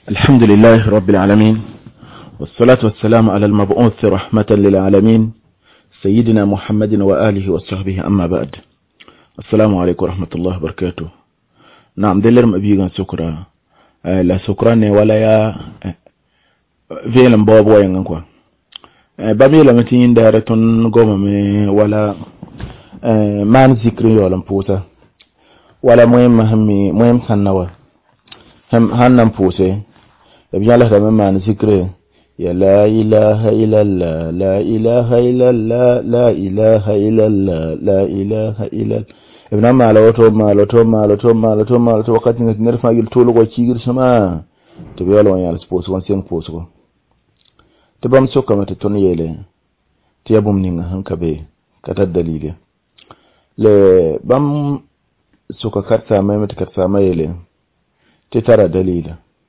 الحمد لله رب العالمين والصلاة والسلام على المبعوث رحمة للعالمين سيدنا محمد وآله وصحبه أما بعد. السلام عليكم ورحمة الله وبركاته. نعم دلر مبيغان سكرا لا سكرا ولا يا فيلم بابو ينغنكوا باميلا متين دارتون غومي ولا مان ذكري ولا مبوسا ولا مهم سنوا هم هنم بوسه يبيان له دم مان ذكري يا لا إله إلا الله لا إله إلا الله لا إله إلا الله لا إله إلا ابن ما لو وقت نرفع يلتول وكير سما تبي لو يعني سبوس وانسين بوسو تبام سوكا ما تتوني له تيابوم نينغ هنكبه كتر دليل ل بام سوكا كرتا ما متكرتا ما يله تترى دليل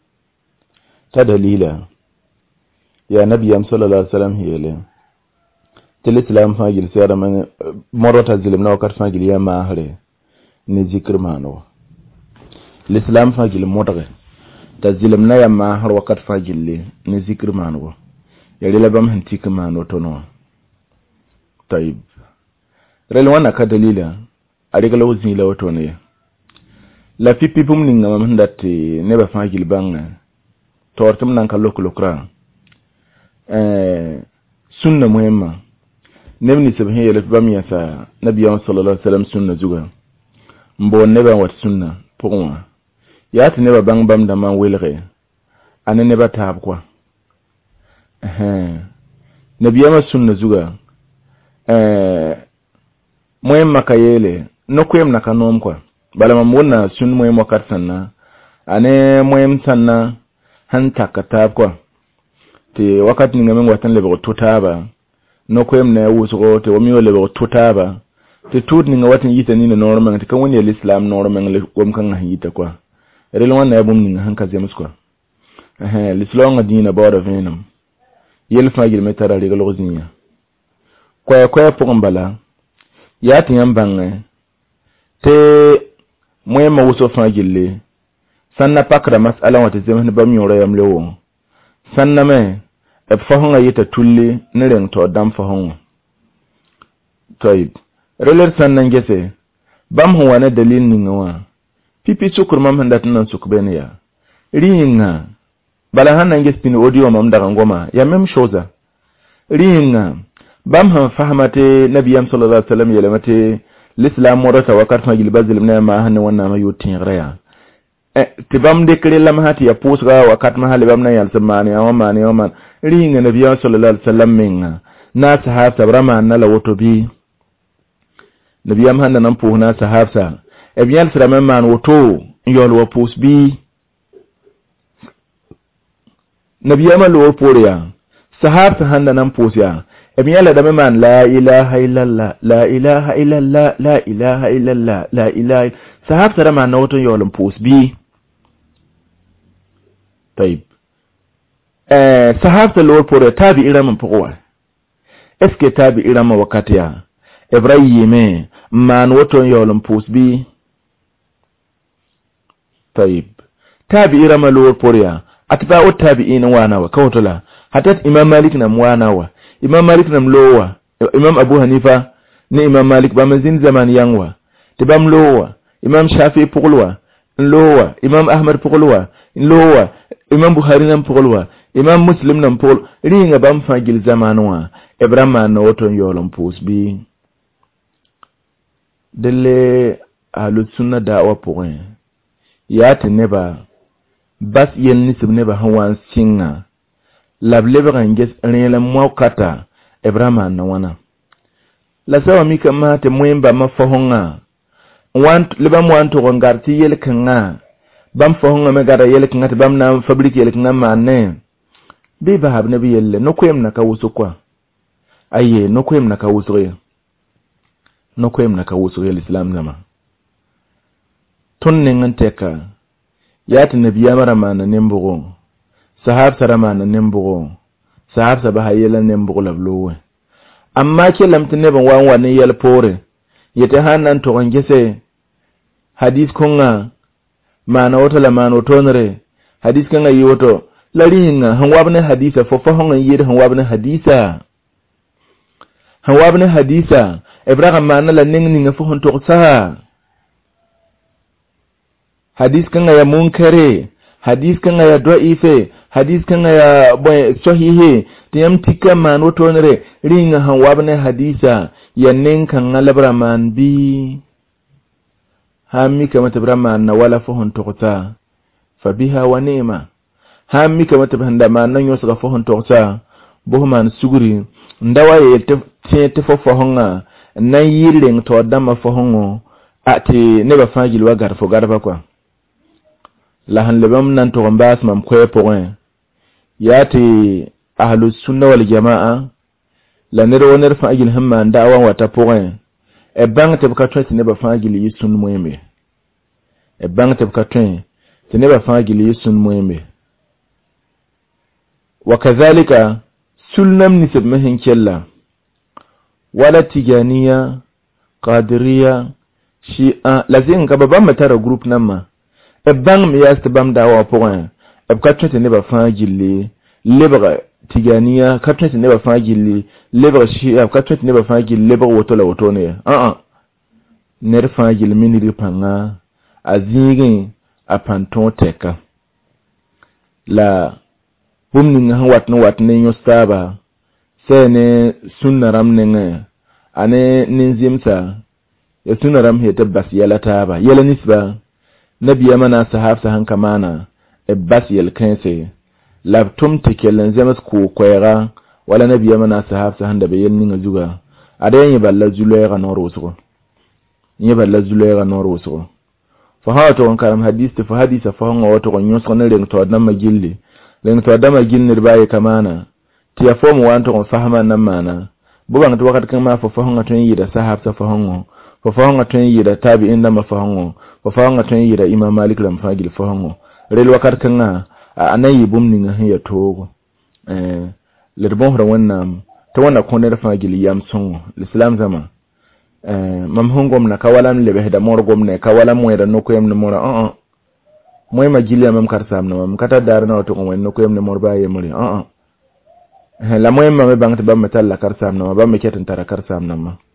تدليل يا نبي صلى الله عليه وسلم هي له الإسلام فاجل سيارة من مرة تزلمنا وقت فاجل يا ماهره نذكر مانو الإسلام فاجل مرة تزلمنا يا ماهر وقت فاجل لي نذكر مانو يلي لبام هنتيك مانو تنو. طيب رلوانا كدليلا أريك لو زين لو توني لا في بيبوم نينغ من داتي نبا فاجل بانغ تورتم نانكا لوكرا sunna muhimma nebni sabhin yele bamiya sa nabiyan sallallahu alaihi wasallam sunna zuga mbo neba wat sunna pokwa yati neba bam da man welre ane neba tab kwa nabiyama sunna zuga muhimma kayele nokwem nakanom kwa bala mamuna sunna muhimma katsanna ane muhim sanna han takatab kwa te wakati ningamen watan lebe tutaba no koyem na wuso te wamiyo lebe tutaba te tut ninga watan yita ni normal te kan woni islam normal le kom kan yita kwa relo wana yabum ninga hanka zemus kwa l'islam adina bawda venam yel fagil metara le galozinya kwa pokombala yati yambange te moyema wuso fagil le sanna pakra mas'ala wata zemen bam yoro yam lewo sanna me fahonga yita tulli nireng to dam fahonga toyib reler sanna ngese bam huwa na dalil ningawa pipi sukur mam handat nan sukbene ya ringa bala hanna ngese pin audio mam daga ngoma ya mem shoza ringa bam han fahmate nabiyam sallallahu alaihi wasallam yelamate l'islam morata wakat fagil bazil na ma hanna wannan ma yutin raya tibam de kire lam hati ya pusga wakat mahali bam na yal samani aman ringa nabiya sallallahu alaihi wasallam minga na sahaba brama na lawoto bi nabiya hanna nan pu na sahaba e biyan sirama man woto yol wa pus bi nabiya ma lo poriya sahaba hanna nan pusya e biyan la da man la ilaha illallah la ilaha illallah la ilaha illallah la ilaha sahaba rama na woto yol pus bi. طيب صحابة الأول بوري تابي إرام بقوة اسكي تابي إرام وقتها إبراهيم من وطن يولم بوس بي. طيب تابي إرام الأول بوري أتباع التابعين وانا وكوتلا حتى إمام مالك نموانا إمام مالك نملووا إمام أبو حنيفة ني إمام مالك بمزين زمان ينوا تبام لووا إمام شافعي بقلوا لووا إمام أحمد بقلوا لووا imam buhari nan pogolwa imam muslim nan pogol ringa bam fagil zamanwa ibrahima na woton yolon posbi dele alu sunna da'wa poin ya tineba bas yen nisib neba hawan singa lable banges rela mwakata ibrahima na wana la sawa mika mate mwemba mafahonga want libam wanto ngarti yel kanga bam fahonga me gara yele kingati bam na fabrique yele kinga manne be ba habne bi yelle no koyem na kawusu kwa aye no koyem na kawusu ye no koyem na kawusu ye islam zama tunne nganteka yati nabiya marama na nembugo sahab sarama na nembugo sahab sabaha yele nembugo lablowe amma ke lamtine ban wan ne yel pore yete hanan to ngese hadith kunga mana wata lamano tonre hadis kan ayi woto laringa han wabne hadisa fo honga yir han wabne hadisa ibrahim ma na la ning fo hon to sa hadis kan ya munkare hadis kan ya da'ife hadis kan ya sahihi tiyam tikka man woto nere ringa han wabne hadisa yannin kan alabra man bi hammi kama tabrama na wala fahon tokota fa biha wa ni'ma hammi kama tabhanda man nan yoso ga fahon tokota bohman suguri ndawa ye te fofahonga nan yiring to dama fahongo ati ne ba fajil wa garfo garba kwa la han lebam nan to mbas mam kwe point yati ahlus sunna wal jamaa la nero woner fajil hamma ndawa wata point e bang te ka twete ne ba fagili yisun moyeme e bang te ka twete te ne ba fagili yisun moyeme wakadhalika sulnam nisab mahin kella wala tijaniya qadiriya shi'a lazin ka babam matara group namma e bang mi yast bam dawa point e ka twete ne ba fagili lebra tijaniya ka twete ne ba fagili lebra shi'a ka twete ne ba fagili lebra woto la woto ne ner fagili miniri panga azingin a panton teka la bumning han watne yostaba sene sunnaram nenge ane ninzimsa ya sunnaram hete bas yalata ba yala nisba nabiya mana sahabsa han kamana e bas yel kense labtum tikelen zemas ku kwera wala nabiya mana sahabsa han da bayen ninga zuga adayen balla zulera noroso yeballa zulera noroso fa hato on karam hadith fa hadisa fa on wato on yoso ne reng to dan magilli reng to dan magilli baye kamana ti ya fomu wanto on fahama nan mana buban to wakat kan ma fa honga ton yi da sahab sa fa honga ton yi da tabi'in da ma fa honga ton yi da imam malik lam fagil fa honga rel wakat kan na anayi bumni nga ya togo le bon hora wannan to wannan ko ne da fagil yam son l'islam zama mam hongom na kawalam lebe da morgom ne kawalam mo da nokoyem ne mora moy ma jili mam karsam na mam kata dar na to ko nokoyem ne mor baye muri la moy ma me bangata bam metal la karsam na bam me ketan tara karsam na ma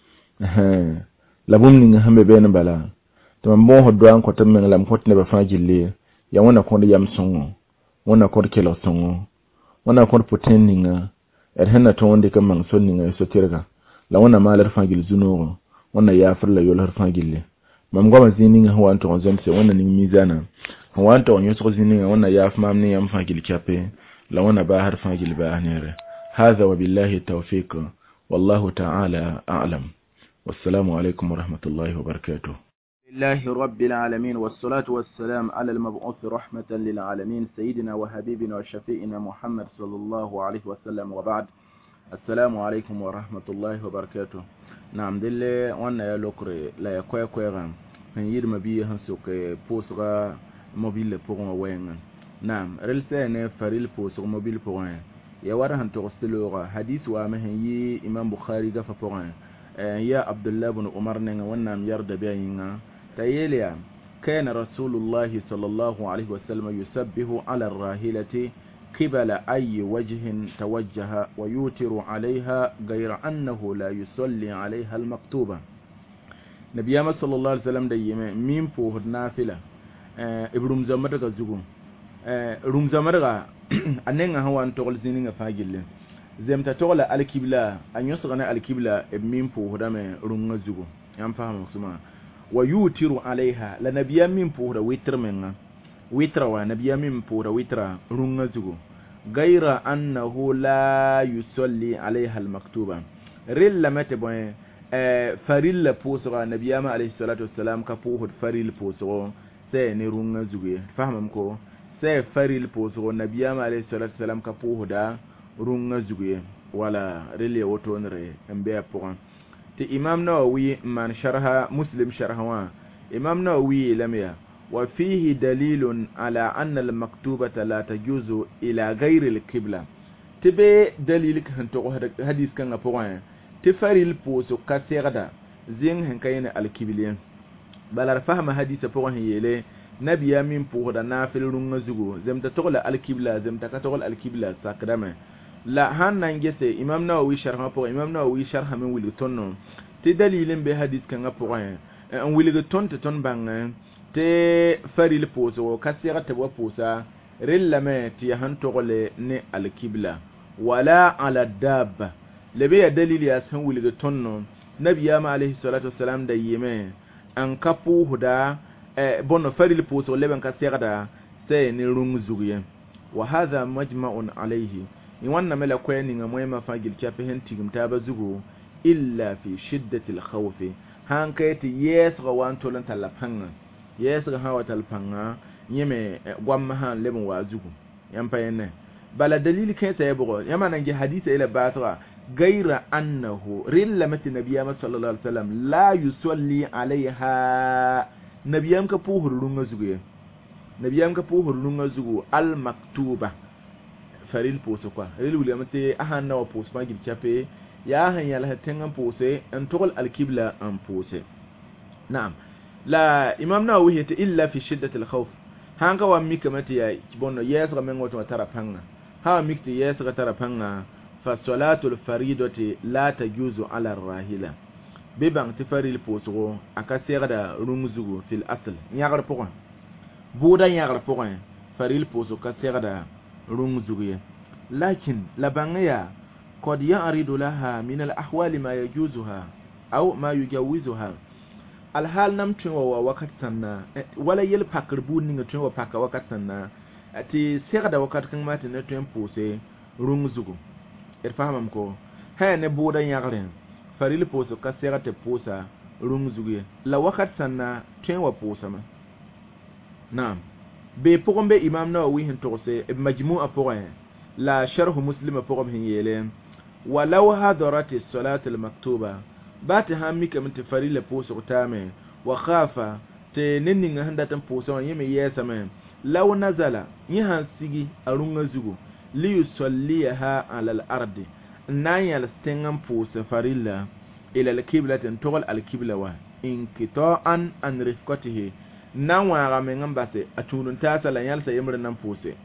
la bum ni hambe ben bala to mam mo hoddo an ko tam men lam ko ne ba fa jili ya wona ko yam songo wona ko kelo songo wona ko putin ni nga henna to wonde kam man sonni nga so tirga la wana malar fagil zuno wana ya farla yol har fagille mam goma zini ha wanto on zemse wana ni mizana ha wanto on yoso zini wana ya fam ni yam fagil kape la wana ba har fagil ba anere hadha wa billahi tawfiq wallahu ta'ala a'lam wassalamu alaykum wa rahmatullahi wa barakatuh lillahi rabbil alamin wassalatu wassalamu ala al-mab'uth rahmatan lil alamin sayyidina wa habibina wa shafi'ina muhammad sallallahu alayhi wa sallam wa ba'd assalamu alaikum wa rahmatullahi wa barakatuh na'am dille wannan ya lokure la ya koy ran han yir mabi han soke posra mobile pour un wen na'am relse ne faril posra mobile pour un ya wara han to stilora hadith wa ma han yi imam bukhari ga fa pour un ya abdullah ibn umar ne wannan yarda bayinga tayeliya kana rasulullah sallallahu alaihi wasallam yusabbihu ala ar-rahilati قبل أي وجه توجه ويوتر عليها غير أنه لا يصلي عليها المكتوبة نبي محمد صلى الله عليه وسلم دايما مين فوه نافلة ابرم زمرغا زغوم روم زمرغا أننا هو أن تقول زينين فاجل زمتا تقول الكبلة أن يصغنا الكبلة مين فوه دم روم زغوم يام فهم سما ويوتر عليها لنبي مين فوه ويتر منها witra wa nabiya min pura witra runga zugo gaira annahu la yusalli alaiha almaktuba rilla mate boy farilla posra nabiya ma alayhi salatu wassalam ka pohud faril posro sai ne runga zugo fahmam ko sai faril posro nabiya ma alayhi salatu wassalam ka pohuda runga zugo wala rille woto nre mbe apon ti imam nawawi man sharha muslim sharha imam nawawi lamya وفيه دليل على أن المكتوبة لا تجوز إلى غير القبلة تبي دليلك هنتو حديث كان أبوان تفري البوسو كسيغدا زين هنكين القبلة بل فهم حديث أبوان يلي nabiya min puhda nafil runga zugo zemta togla alkibla zemta ka togla alkibla sakrame la han nan gese imam nawawi sharha po imam nawawi sharha min wili tonno ti dalilin be hadith kan po en wili ton te ton bang te faril poso kasira te wa posa rillame ti han togle ne alkibla wala ala dabba lebe ya dalili ya san wili tonno nabiya ma alayhi salatu wassalam da yeme an kapu huda bono faril poso leben kasira da sai ni rung zugiyen wa hadha majma'un alayhi in wannan mala kwani ga moyma fagil kafe hentigum ta bazugo illa fi shiddatil khawf han kayti yes ga wan tolan talafanga yes ga hawa talfanga yeme gwamma han lebon wazugo yan payene bala dalili kai sai bugo yama nan gi hadisi ila batra gaira annahu rillamat nabiyya sallallahu alaihi wasallam la yusalli alaiha nabiyam ka puhurun zugo nabiyam ka puhurun zugo al maktuba faril poso kwa ril wulamate ahan nawa poso ma gil chape ya han yal hatin an pose an togol alqibla an pose na'am la imam nawawi yata illa fi shiddati alkhawf hanga wa mika mate ya bonno yesra men woto tarapanga ha mikti yesra tarapanga fa salatu alfaridati la tajuzu ala arrahila bibang tifaril poso akasera da rungzugo fil asl yagar pokon buda yagar pokon faril poso kasera da rungzugo lakin labangaya qad ya'ridu laha min al-ahwal ma yajuzuha aw ma yujawizuha al-hal nam tunwa wakat sanna wala yel pakirbu ninga tunwa paka wakat sanna ati segada wakat kan mata na tun pose rungzugo irfahamam ko ha ne bodan yagren faril poso ka segata posa rungzugo la wakat sanna tunwa posa ma na'am be pogombe imam nawawi hin tose majmu'a porin la sharh muslim pogom hin yele walau hadarati salati al-maktuba bata hammi kam tafarila poso tame wa khafa te ninnin handa tan poso yeme yesa men law nazala yihan sigi arunga zugo li yusalliha ala al-ardi nayal stengan poso farilla ila al-qibla tan togol al-qibla wa inkita'an an rifqatihi nan wara men ngambase atunun ta sala yalsa yimrin nan pose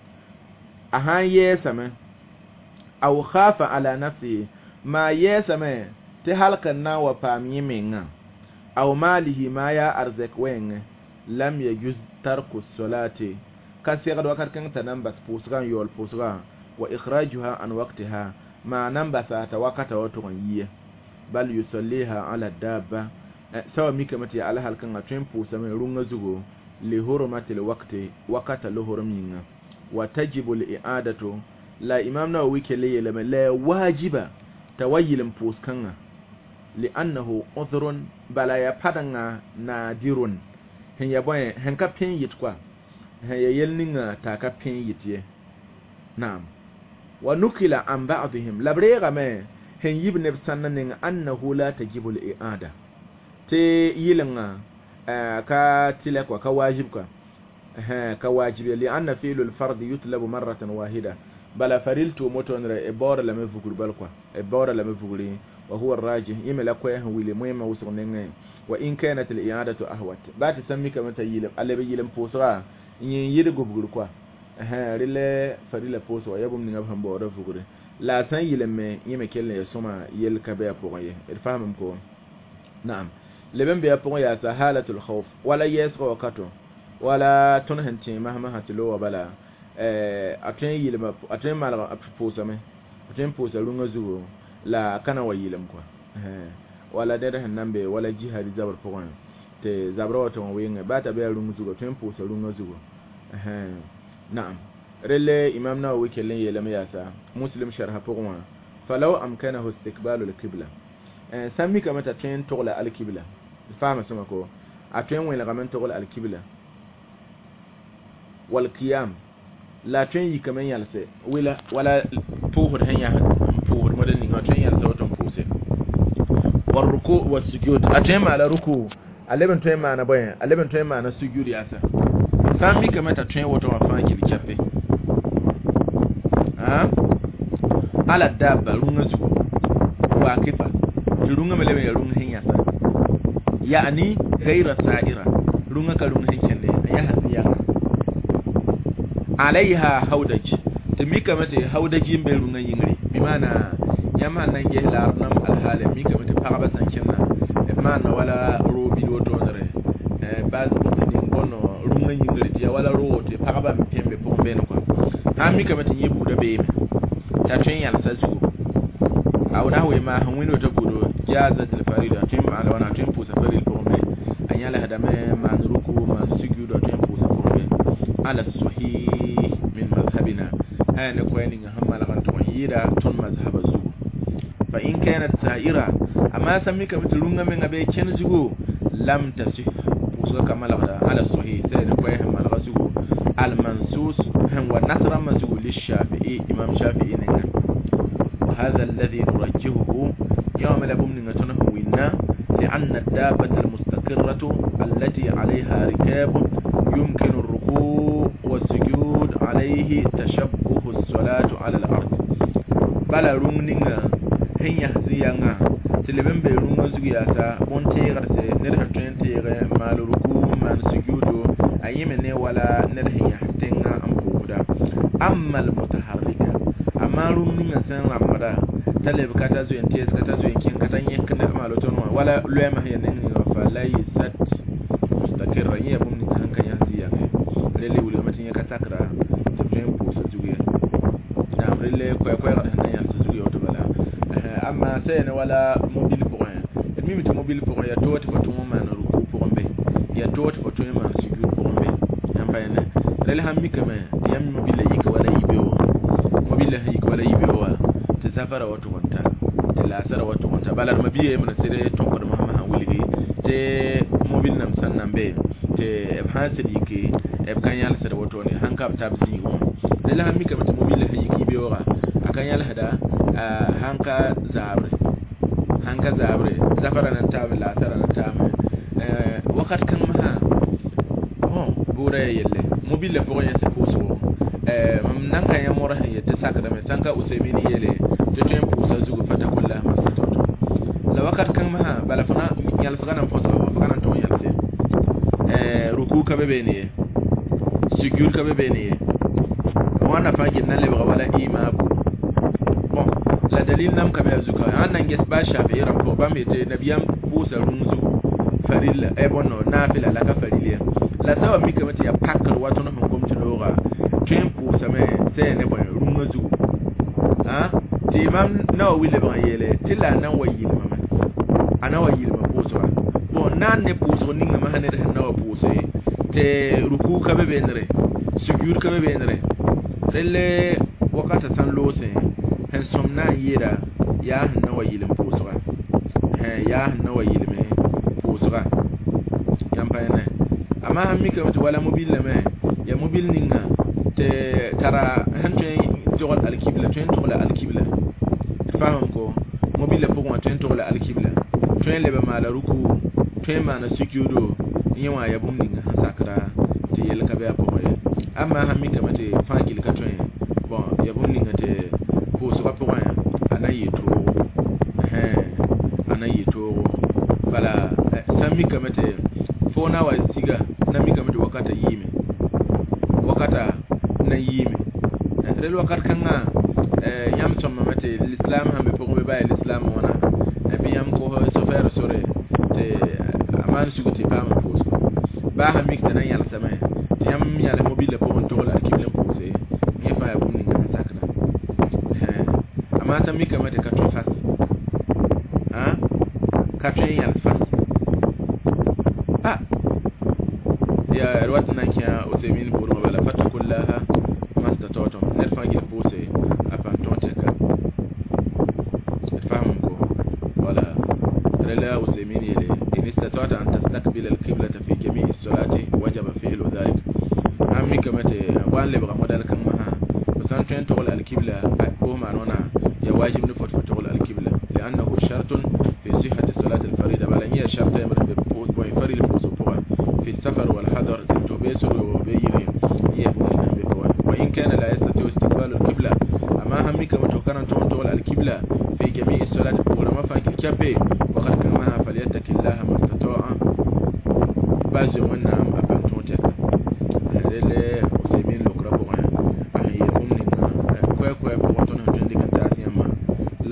ahan yesa men aw khafa ala nafsi ma yesa men te halkan na wa pami menga aw malihi ma ya arzak wen lam yajuz tarku salati kasira do wakar kan tanan bas posran yol posra wa ikhrajuha an waqtiha ma nan basa ta wakata wato yiye bal yusalliha ala dabba sawa mika mati ala halkan a tempo sama runga zugo li hurmatil waqti waqata luhurum yinga wa tajibu li i'adatu la imam nawawi kele la wajiba tawayyilin poskanga li annahu udhrun bala ya padanga nadirun hen ya boy hen ka pen yit kwa hen ya yelninga ta ka pen yitiye na'am wa nukila an ba'dihim labrega me hen yibne sannanin annahu la tajibu li i'ada te yilinga ka tila kwa ka wajib ka wajib li anna fi'lul fard yutlabu marratan wahida bala fariltu motonra e bora la me fugul balkwa e bora la me fuguli wa huwa arrajih imela ko yan wili moyma wusurnenge wa in kanat al i'adatu ahwat ba ta sammi kamata yilim alabi yilim posra yin yiri gubgul kwa rile farila poso yabum ni ngam bora fugure la san yilim me yime kelle soma yel kabe poye irfamam ko na'am leben be yapon ya sahalatul khawf wala yasqa waqato wala tunhanti mahma hatilo wa bala atun yilma atun mala aposa me atun posa runga zuwo la kana wa yilam kwa wala dada hanambe wala jihadi zabar pokon te zabra wato wenga bata be runga zuwo atun posa runga zuwo na'am rele imam nawawi kellen yelama yasa muslim sharha pokon falau amkanahu istiqbalul qibla sami kamata tin togla al-qibla fama sama ko atwen wela kaman togla al-qibla wal qiyam la twen yi kaman yalse wala pohod hanya pohod madani atwen yalse wato pose war ruku was sujud atwen ma la ruku aleben twen ma na bayan aleben twen ma na sujud yasa sami kamata twen wato wafa kilchafe ala dabba runga zugo wa kifa runga melewe runga henya sa yani ghaira sa'ira runga ka runga henken ne يهزيا عليها هودج تميكا متى هودج يمبلون ينغري بمعنى يما نانجي لارنم الحاله ميكا متى بارابا سانكنا بمعنى ولا روبي وتونري باز بوتين بونو runga yingri dia wala rote paraba mpembe pombe no kwa ami kama tinyibu da be ta twen yal sazu aw na we ma hanwino ta gudo jaza til farida tim ala wana tim pusa faril pombe anyala hada me man ruku man sujudo tim pusa pombe ala sahih min madhhabina ana kwani nga hamala kan ton yida ton mazhaba zu fa in kanat sa'ira amma sami kama runga men abe ken zugo lam tasih كما على الصحيح سيد كويه ما الغسو المنصوص هو نصر منسوب للشافعي امام شافعي نعم وهذا الذي نرجحه يوم لبمن نتنهونا لأن الدابة المستقرة التي عليها ركاب يمكن الركوع والسجود عليه تشبه الصلاة على الأرض بلا رونغنا هي يحزيانا تلبن بيرون زغياتا بونتيغر سي نرها تنتيغ مالركو مان سجودو ايمنه ولا نرها يحتنا امبودا اما المتحركه اما رومن سن رمدا تلب كاتا زو انتيس كاتا زو ينكن كاتا ينكن مالو تون ولا لوما هي نني فلا يسد مستقر هي بوم نتان كان يزيا للي ولي متين كاتاكرا تبين بوس زغيا نعم للي كوي كوي غدنا يا زغيا وتبلا اما سين ولا موبيل بوين الميم تو موبيل بوين يا دوت فتو ما نركو بوين يا دوت فتو ما سجود بوين يام باين للي هم كما يام موبيل يك ولا يبيو موبيل هيك ولا يبيو تسافر وتو وانت تلاسر وتو وانت بلا مبيه من سيره تونكو ما ولي تي موبيل نام سنن بي تي ابحاث ديكي اب كان يال سر وتو ني هانكاب تابسي للي هم كما موبيل هيك يبيو akan yal hada hanka zabre zafara nan tabe la sara nan tabe wakat kan ma bura yelle mobile fo ya se puso nan kan ya mora ya ta saka da mai sanka usaimini yele to tem pusa zugo fata kullu ma satoto la wakat kan ma bala fana yal fana foso fana to yal se ruku ka bebe ne sujud ka bebe ne wana fagin nan le wala imabu la dalil nam kama yazuka annan ges ba shafi ran ko ba mete nabiyan busa runzu farilla e bonno nafila la ka farilla la sawa mi kama ya pakkar wato no hon gomti lora tempo same sai ne bon runzu ha ti imam na wile ba yele tilla nan wayil mama ana wayil ma buso bon nan ne buso ni ma hanen da na buso te ruku ka be benre sujud ka be benre lele wakata san lose hen somna yira ya na wayilin pusura ya na wayilin pusura yan bayana amma hammi ka mutu wala mobil me ya mobil ninga te kara hanto jogol alkibla to ento la alkibla faham ko mobil le pokon to ento la alkibla to en lebe mala ruku to en mana sujudo nyawa ya bum ninga sakra te yel ka be apoye amma hammi ka mate fangil ka to en bon ya bum ninga te pusura pokon anayeto bala sami kamete fona wa siga nami kamete wakata yime wakata na yime rel wakat kanga yam somma mate l'islam hambe pogo be bay l'islam wana bi yam ko so faire sore te aman suguti pam poso ba hamik tan yalla sama yam yalla mobile po on to la kiblen posé mi fa ya bunni ngam sakna amata mi kamete ka to fas كاتشين يالفاس يا رواتنا كيا أتمين بورما بلا فتح كلها ما استطعتم نرفع البوسة أبانتون تكا فهمكو ولا رلا أتمين يلي إن استطعت أن تستقبل القبلة في جميع الصلاة وجب فعل ذلك أمي كمتي وان لبغا مدالك معها بس أنتين تقول القبلة أو معنونا يواجب نفوت فتقول القبلة لأنه شرط في صحة الصلاة الفريدة بل هي شرط يمر بفريد البوسوبوان في السفر والحضر تبيسر وبيرين وإن كان لا يستطيع استقبال القبلة أما همي كما توقعنا تقول القبلة في جميع الصلاة ولما فانك الكبي وقد كمها فليتك الله ما استطاع بازي ومنها أبنتون تك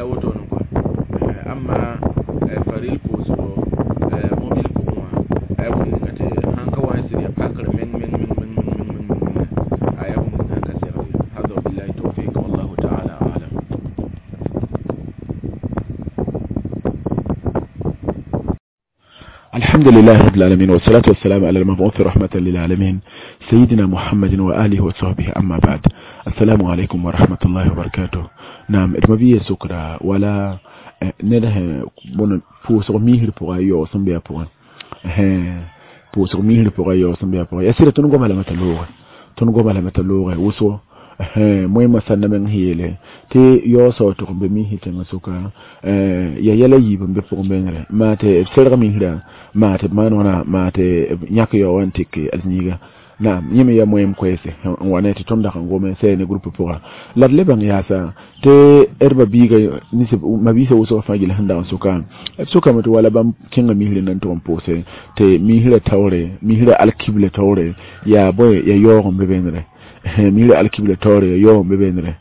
la woto no ko amma faril ko so mobil ko mo ay ko ngate han ka wa siri pakar men ay ko ngata ka sir hada billahi tawfiq wallahu ta'ala a'lam. الحمد لله رب العالمين والصلاة والسلام على المبعوث رحمة للعالمين سيدنا محمد وآله وصحبه أما بعد. السلام عليكم ورحمة الله وبركاته. نعم إدمبيه سكرا ولا نده بون فوسر ميهر بغايو سنبيا بغان فوسر ميهر بغايو سنبيا بغايو يسير تنقو مالا متلوغة وسو moy masanna men hele te yo so to be mi hite masuka ya yala yibe be pour benre mate serga mi hira mate manona mate nyak yo wantike alniga na yimi ya moyem kwese wanete tonda ngome se ne groupe pour la leban ya sa te erba biga ni se mabisa uso fagil handa suka mutu wala bam kinga mi hira nan to pose te mi hira tawre mi hira alkibla tawre ya boy ya yo be benre mire alkibla tore yo bebenre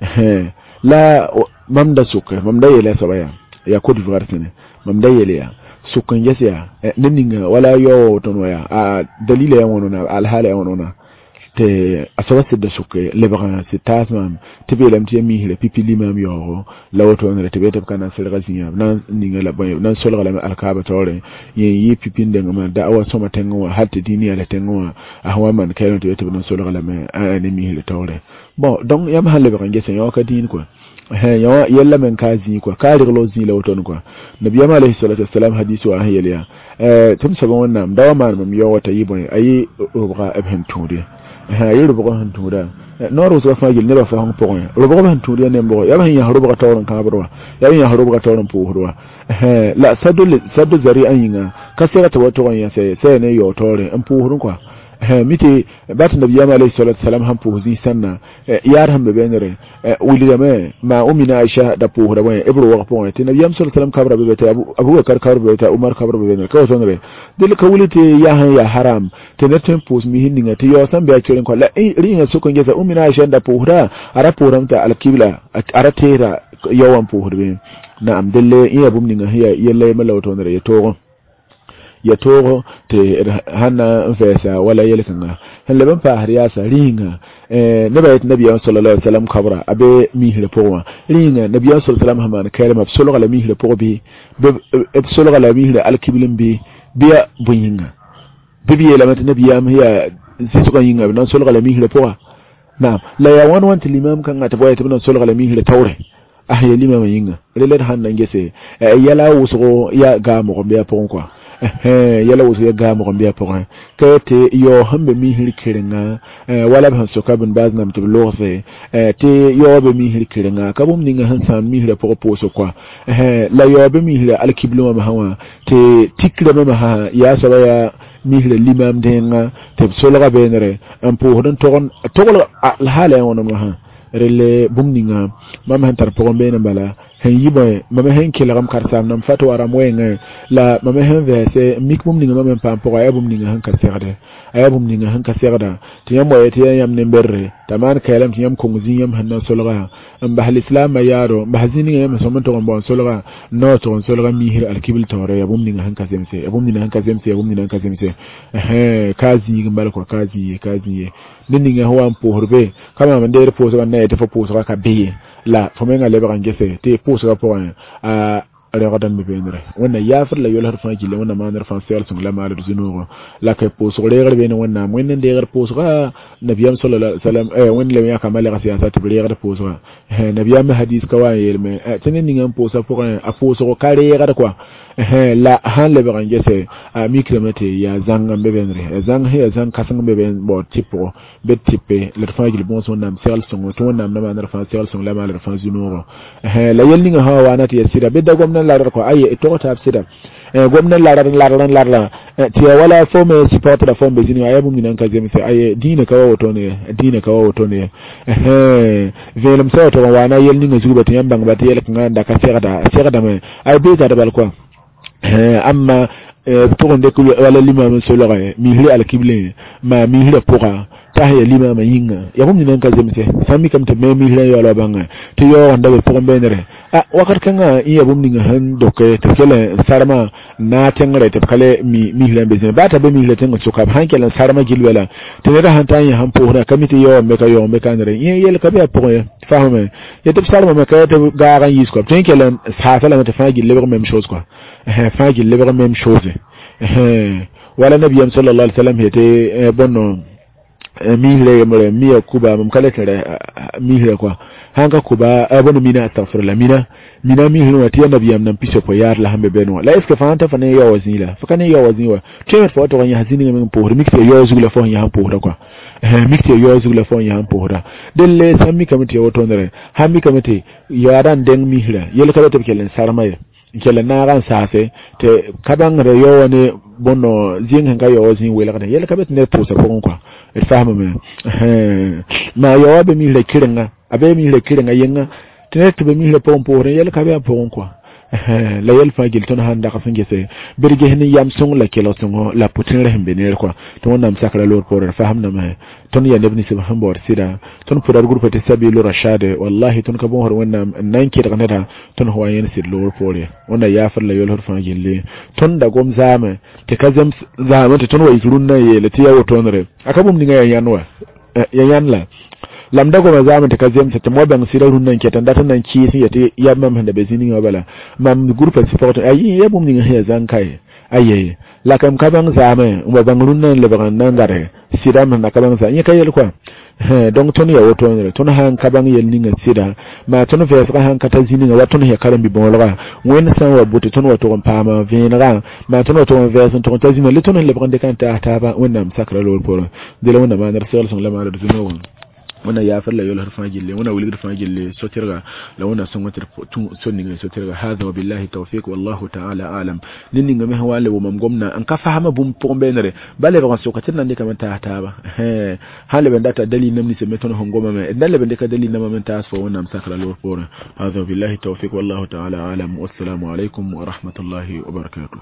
la mamda suka mamda yele sabaya ya Côte d'Ivoire tene mamda yele ya sukan yasiya ninninga wala yo tonwa ya dalila ya wonona alhala ya wonona te asawasi da suka lebran se tasman tibelem ti mi hile pipi limam yo la woto on rete betab kana sel gazinya nan ninga la bayo nan sol gala alkaba tore yi pipi ndenga ma da awa soma tengo hatta dini ala tengo ahwa man kayo to betab nan sol gala me ani mi hile tore bon donc yam halle ba ngese yo ka din ko yo yalla men kazi ko kari lo zi la woto ko nabiyama alayhi salatu wassalam hadisu wa hayya tum sabon wannan dawa man yo wata yi bon ayi ubra abhem tude yiru bogo hantuda noro so fagil ne ba fa hon point ro bogo hantuda ne bogo ya ban ya haru bogo tawron kabarwa ya haru bogo tawron puhurwa la sadu zari anyinga kasira to wato ya sai ne yo tore an puhurun kwa miti bat nabiyama alayhi salatu wasalam han puhuzi sanna yar han be benere wuli me ma umina aisha da puhura wa ibro wa point nabiyam sallallahu alayhi wasallam kabra be ta abubakar kabra be ta umar kabra be benere ko sonre dil ka wulite ya han ya haram te ne tempos mi hinninga te yo san be akirin ko la ringa sukon gesa umina aisha da puhura ara puramta alqibla ara tera yawan puhurbe na amdalle iya bumninga hiya yalle malawto ne ya togo ya togo te hana fesa wala yelkanga halaban fa hariya sa ringa nabayat nabiyyu sallallahu alaihi wasallam kabra abe mihre powa ringa nabiyyu sallallahu alaihi wasallam hamana kalama sallallahu alaihi mihre pobi sallallahu alaihi mihre alkiblin bi biya bunyinga bibi lamat nabiyam hiya sisuka yinga nan sallallahu alaihi mihre powa na la ya wan limam kan ata boye tabna sallallahu alaihi mihre tawre ahya limam yinga lelet hanna ngese yala wuso ya ga mo biya pon kwa yala wuso ya ga mo biya pon kete yo hambe mi hirkiringa wala ban so kabin bazna mtu lofe te yo be mi hirkiringa kabum ninga hansa mi hira poso kwa la yo be mi hira alkiblu ma hawa te tikra ma ha ya sabaya mi hira limam denga te solaga benere am po hodon togon togol alhala wona ma ha rele bumninga mama hantar po be na bala hen yiba mama hen kilagam karsam nam fatwa ram wenga la mama hen vese mikmum ninga mama pam po ayabum ninga han karserde ayabum ninga han karserde tiyam boye tiyam ne berre taman kalam tiyam konguzi yam hanna solga am bahal islam yaro bahazini yam soman to bon solga no to solga mihir alkibil tawre yabum ninga han kasemse yabum ninga han kasemse yabum ninga han kasemse kazi gambal ko kazi ninga huwa po horbe kama mandere po so na ete po so ka be la fomenga leba ngese te pousse rapport a regardan be benre wonna yafir la yol harfa gile wonna manar fa sel sun la mal zunuro la ke pousse regar be wonna wonna de regar pousse ga nabiyam sallallahu alaihi wasallam wonna le ya kamala ga siyasa te regar pousse nabiyam hadith ka wa yelme tenen ni ngam pousse pour a pousse ko kare regar quoi la han le ba ngese a mikromete ya zanga be benre zanga he zanga kasanga be ben bo tipo be tipe le fa gile bon son nam sel sun to wonna na manar fa sel sun la mal fa zunuro la yelni nga hawa na ti sira be da gomnan larar ko aye to ta sira gomnan larar ti wala fo me support da fo be zini ayabum ni nan ka jemi sai aye dina ka wato ne velum sa to wana yelni nga zuba ti yambang ba ti yel kan da ka sira da me ay be da bal ko amma to nde ko wala limam solo mi hiri al kible ma mi hiri poka ta ya limam yinga ya bum nan ka zemse sami kam te me mi hiri yo la banga to yo wanda be poka benere wakat kanga iya bum ninga han doke te kele sarma na tengre te kale mi hiri be ba ta be mi hiri tengo suka han kele sarma gilwela te da han tan ya han poka kamiti yo me ka ndere yel ka be poka fahme ya te sarma me ka te ga ran yis ko te kele sa la te fa gilwe même chose quoi fa gilwe même chose wala nabiyam sallallahu alaihi wasallam yete bonno mihre mure miya kuba mum kala tare mihre kwa hanga kuba bonno mina astaghfirullah mina mihre wati nabiyam nan piso po yar la hambe benwa la eske fanta fane ya wazila fakane ya waziwa temet fo to wanya hazini ngam po mixte yo zugula fo nya po kwa mixte yo zugula fo nya po delle sammi kamati woto ndere hammi kamati yaran den mihre yel kala to kelen sarmaye kele na ran safe te kabang re yo ne bonno jing nga yo zin wela kada yele kabet ne posa pon kwa e fahma me ma yo be mi le kirenga abe mi le kirenga yenga te be mi le pon pore yele kabe pon kwa la yel fagil ton handa ka finge se berge hen yam song la kelo song la putin re hembe ne kwa to wonnam sakra lor pore fahamna me ton ya nebni subhan bor sida ton pudar groupe te sabilu rashade wallahi ton ka bon hor wonnam nan ki daga neta ton ho yen sid lor pore wonna ya far la yel hor fagil le ton da gom zama te kazam zama te ton wa izrun na yele te yawo ton re akabum ni nga yanwa yanla lamda ko mazama ta kazem ta mo ban sirarun nan ketan da tan ki sai yate ya mam da bezini wala mam groupe support ayi ya bum ni ya zan kai ayi la kam kaban zama mo ban run nan le ban nan gare sira man da kaban zan ya kai kwa donc ton ya woto ne ton han kaban yel ni nga sira ma ton fe fa han kata zini nga waton ya karam bi bon la wen san wa buti ton wato on pama venra ma ton wato on version ton ta zini le ton le ban de kan ta ba wannan sakra lol poro de la wannan ma na rasul sallallahu alaihi wasallam wana ya falla yol harfa gille wana wuli harfa gille sotirga la wana sonwatir sonni ngi sotirga hada wa billahi tawfiq wallahu ta'ala alam ninni ngame hawale wo mam gomna an ka fahama bum pombenere balle ba sokatin nan de kamanta ta ba hale ben data dali namni se meton ho ngoma me dalle ben de ka dali namma men taas fo wana sakra lo fora hada wa billahi tawfiq wallahu ta'ala alam wassalamu alaikum wa rahmatullahi wa barakatuh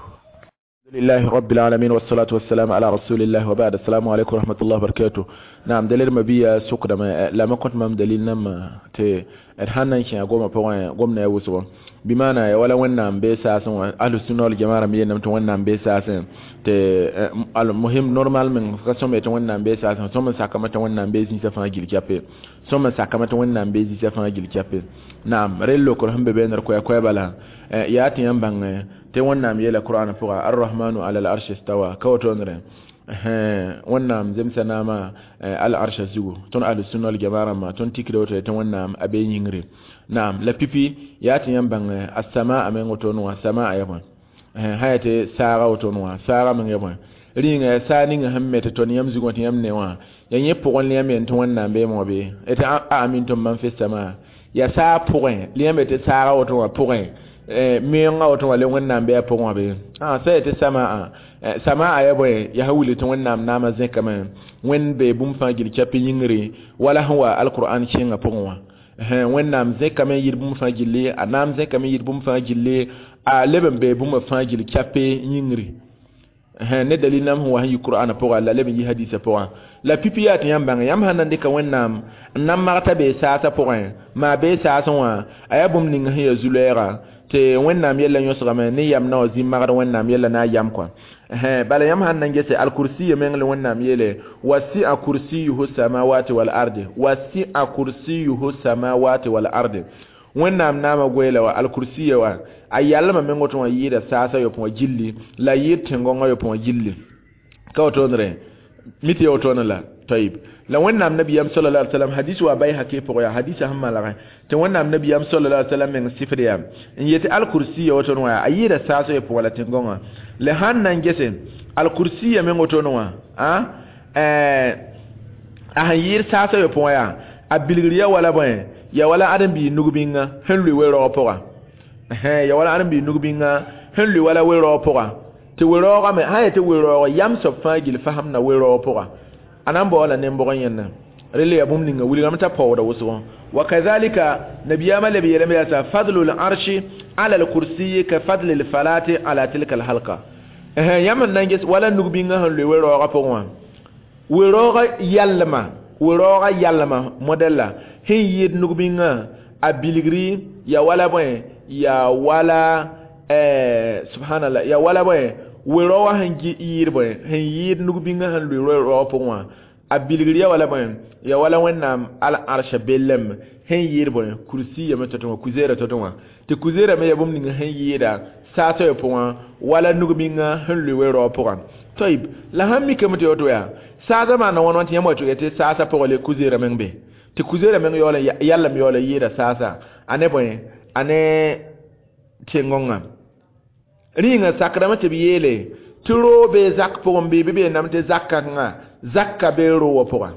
لله رب العالمين والصلاة والسلام على رسول الله وبعد السلام عليكم ورحمة الله وبركاته نعم دليل مبيا سكر ما لما كنت مام دليل نما ت الحنا إن شاء قومنا يوسف بمعنى ولا ونام بيساس أهل السنة والجماعة مين نم تونام بيساس ت المهم نورمال من قسم تونام بيساس ثم ساكمة تونام بيزني سفان جيل كابي ثم ساكمة تونام بيزني سفان جيل كابي نعم ريلو كلهم بين ركوي كوي بلا ياتي ينبغي te wannan yela qur'ana fuqa ar-rahmanu ala al-arshi istawa kawtonre wannan zemsa nama al-arshi zugo ton al-sunna wal-jamaa ma ton tikdo te wannan abe yingre naam la pipi yati yamban as-samaa men wotono wa samaa yabon hayate sara wotono wa sara men yabon ringa sani nga hammete ton yam zugo ton yamne wa yanye pogon liamen ton wannan be mo be eta amin ton man fi samaa ya sa pogon liamete sara wotono wa pogon miyon auto wale wannan be po ngwabe sai ta sama ayabo ya hawuli to wannan nama zai kama wen be bum fa gil chapi yingri wala huwa alquran chinga po ngwa wannan zai kama yir bum fa gille anam zai kama yir bum fa gille a leben be bum fa gil chapi yingri ne dalilam huwa yi qur'ana po Allah leben yi hadisa po la pipiyat yambanga yam hanan de ka wannan nam marta be sa ta po ma be sa sonwa ayabum ninga hiya zulera te wennam yella nyosrama ne yam na ozim magada wennam yella na yam kwa bala yam han nan gese al kursi yemengle wennam yele wasi a kursiyuhu samawati wal ardi wasi a kursiyuhu samawati wal ardi wennam nama goyela wa al kursi wa ayalla men goto wa yida sasa yo pon jilli la yitte ngonga yo pon jilli kawtonre miti yo tonala tayib la wannan nabiyam sallallahu alaihi wasallam hadisi wa bai hake fo ya hadisi hamma la te wannan nabiyam sallallahu alaihi wasallam men sifriya in yati al kursi ya wato wa ayida saso ya wala tingonga le hannan gese al kursi ya men wato wa a yir saso ya po ya abilgriya wala ban ya wala adam bi nugubinga henri we ro po ya wala adam bi nugubinga henri wala we ro po te we ro ga me ha te we ro yam so fagil fahamna we ro po anambo wala nembo yanna rele ya bumni nga wuli gamta pawda wuso wa kadhalika nabiyama labi yelema sa fadlul arshi ala al kursi ka fadlil falati ala tilka al halqa yaman nan ges wala nugbinga han le wero ga pokwa wero ga yalma modella hin yid nugbinga abiligri ya wala boy ya wala subhanallah ya wala boy wero wa hangi yir boy hin yid nugbinga han le wero pokwa abiligri ya wala boy ya wala wannam al arsha bellem hin yir boy kursi ya metoto kuzera totonwa te kuzera me yabum ninga hin yida sata yo pon wala nugbinga hanlu wero pon toyib la hammi kemte yoto ya sata ma na wonon tiya moto yete sata pole kuzera mengbe te kuzera meng yola yalla mi yola yida sasa ane boy ane tengonga ringa sakramate biyele turo be zak pon be namte zakka nga zakka be ro pon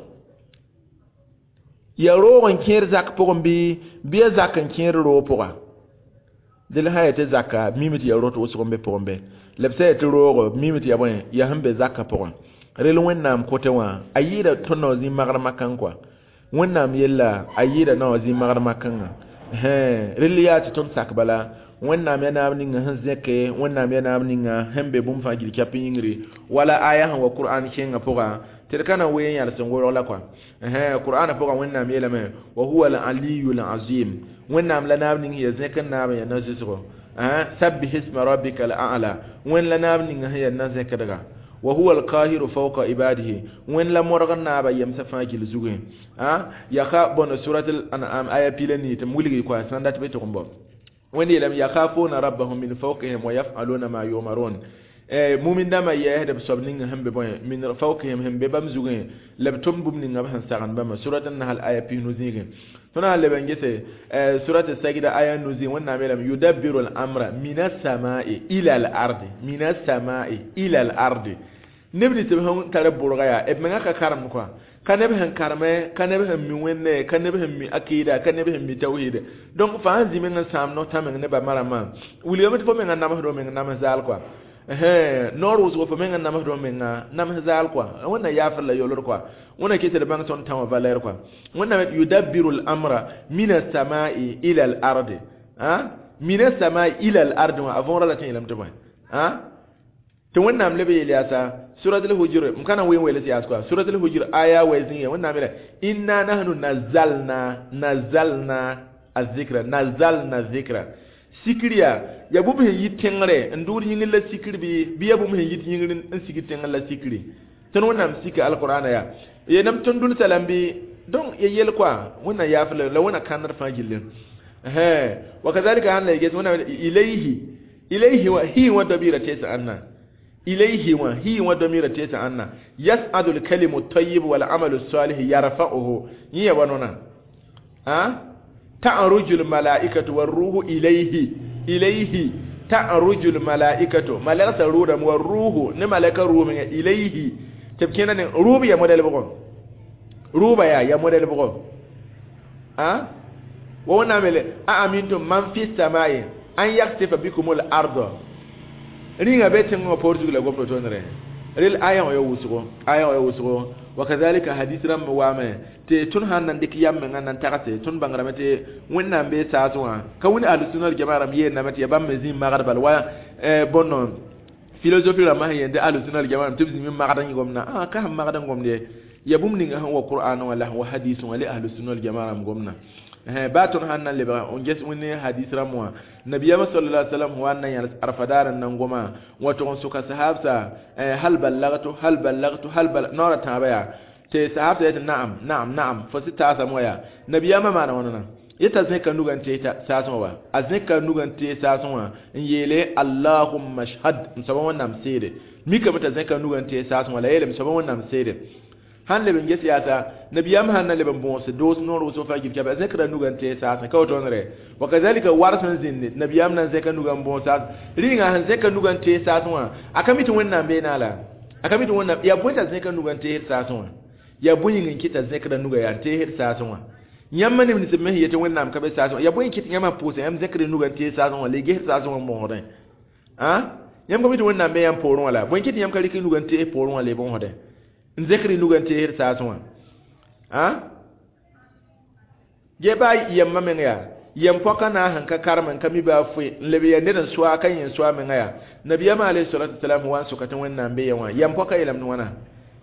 ya ro on kier zak pon be zakkan kier ro pon dil hayate zakka mimiti ya roto so gombe pombe lebse te rogo mimiti ya bon ya hambe zakka pon relo wennam kotewa ayida tonno zi magarma kankwa wennam yella ayida no zi magarma kanga reliyati ton sakbala wennam yana abninga hanzeke wennam yana abninga hambe bum fa gil kapingri wala aya han wa qur'an kenga poga terkana we yar songoro la kwa qur'ana poga wennam yela me wa huwa al-aliyyul azim wennam la nabning ya zekan nabe ya nazisro sabbih isma rabbikal a'la wen la nabning ya nazaka daga wa huwa al-qahiru fawqa ibadihi wen la morgan naba yamsa fagil zuge ya kha bon suratul an'am aya pilani te muligi kwa sandat be to kombo wani lam yakhafuna rabbahum min fawqihim wa yaf'aluna ma yu'marun mumin dama yahda bisobnin hambe boy min fawqihim hambe bam zuge labtum bum ni ngam han sagan bam suratul nahl aya pinu zige tuna leben gete suratul sajda aya nuzi wannan melam yudabbiru al-amra minas samai ila al-ardi minas samai ila al-ardi nebdi te hon tare burgaya e menga ka karam kwa kanebe han karame kanebe han mi wenne kanebe han mi akida kanebe han mi tawhid donc fa hanzi men sam no tamen ne ba marama wuli yomet fo men nam do men nam zal kwa nor was fo men nam do men nam zal kwa wannan ya falla yolor kwa wannan kete da ban son tawa valer kwa wannan yudabbiru al-amra minas samai ila al-ardi minas samai ila al-ardi wa avon relatin ilam to to wannan lebe yeliyata suratul hujur mukana wayin wayla siyas kwa suratul hujur aya wayzin wannan mira inna nahnu nazzalna az-zikra nazzalna zikra sikriya ya bubu yitengre ndur yingila sikri bi ya bubu yitengre en sikitengala sikri tan wannan sika alqur'ana ya yenam ton dun salambi don yeyel kwa wannan ya fala la wannan kanar fagilin wa kadhalika an la yajid wannan ilayhi wa hi wa dabira taysa anna إليه وهي ودمير تيتا عنا يسعد الكلم الطيب والعمل الصالح يرفعه يبنونا تعرج الملائكة والروح إليه تعرج الملائكة ملائكة الروح والروح نملائكة الروح إليه تبكينا روح يا موديل بقول روح يا موديل بقول ونعمل أأمنتم من في السماء أن يخسف بكم الأرض ringa beten ngo Portugal go proto nre ril ayan yo wusugo wakadhalika hadith ram wame te tun hannan dik yamme nan takate tun bangaramete wonna be saatwa ka woni alusunal jamaram ye namati yabam mezim magarbal wa bonno philosophie la mahiyende alusunal jamaram tibzi min magadan gomna ka ham magadan gomde yabum ni nga wa qur'an wala wa hadith wala alusunal jamaram gomna batun hannan le ba on ges woni hadith ramwa nabiyama sallallahu alaihi wasallam wa annan ya arfadaran nan goma wato on suka sahabta hal ballagtu nora tabaya te sahabta yata na'am fa sita samoya nabiyama mana wannan yata zai kan nugante ta sasunwa azai kan nugante sasunwa in yele allahumma shahad saban wannan sede mika mata zai kan nugante sasunwa la yele saban wannan sede han leben gesi yata nabiyam han leben bon se dos noro so fa gibja ba zakra nugante sa ka to nre wa kadhalika warsan zinni nabiyam nan zaka nugan bon sa ringa han zaka nugante sa tuma akamitin wannan be nala akamitin wannan ya bonta zaka nugante sa tuma ya bunyin kita zakra nuga ya te sa tuma nyamma ne nise mehi yete wannan ka be sa tuma ya bunyin kita nyama pose am zakra nugante sa tuma le ge sa tuma bon hoden nyam kamitin wannan be yam poron wala bunyin kita nyam ka riki nugante poron wala bon hoden nzekri nugante her saaswa ge ba yamma men ya yam poka na han ka karman kami ba fu lebe ya ne dan suwa kan yin suwa men aya nabiyama alayhi salatu wassalam wan su katan wannan be yawa yam poka ilam ni wana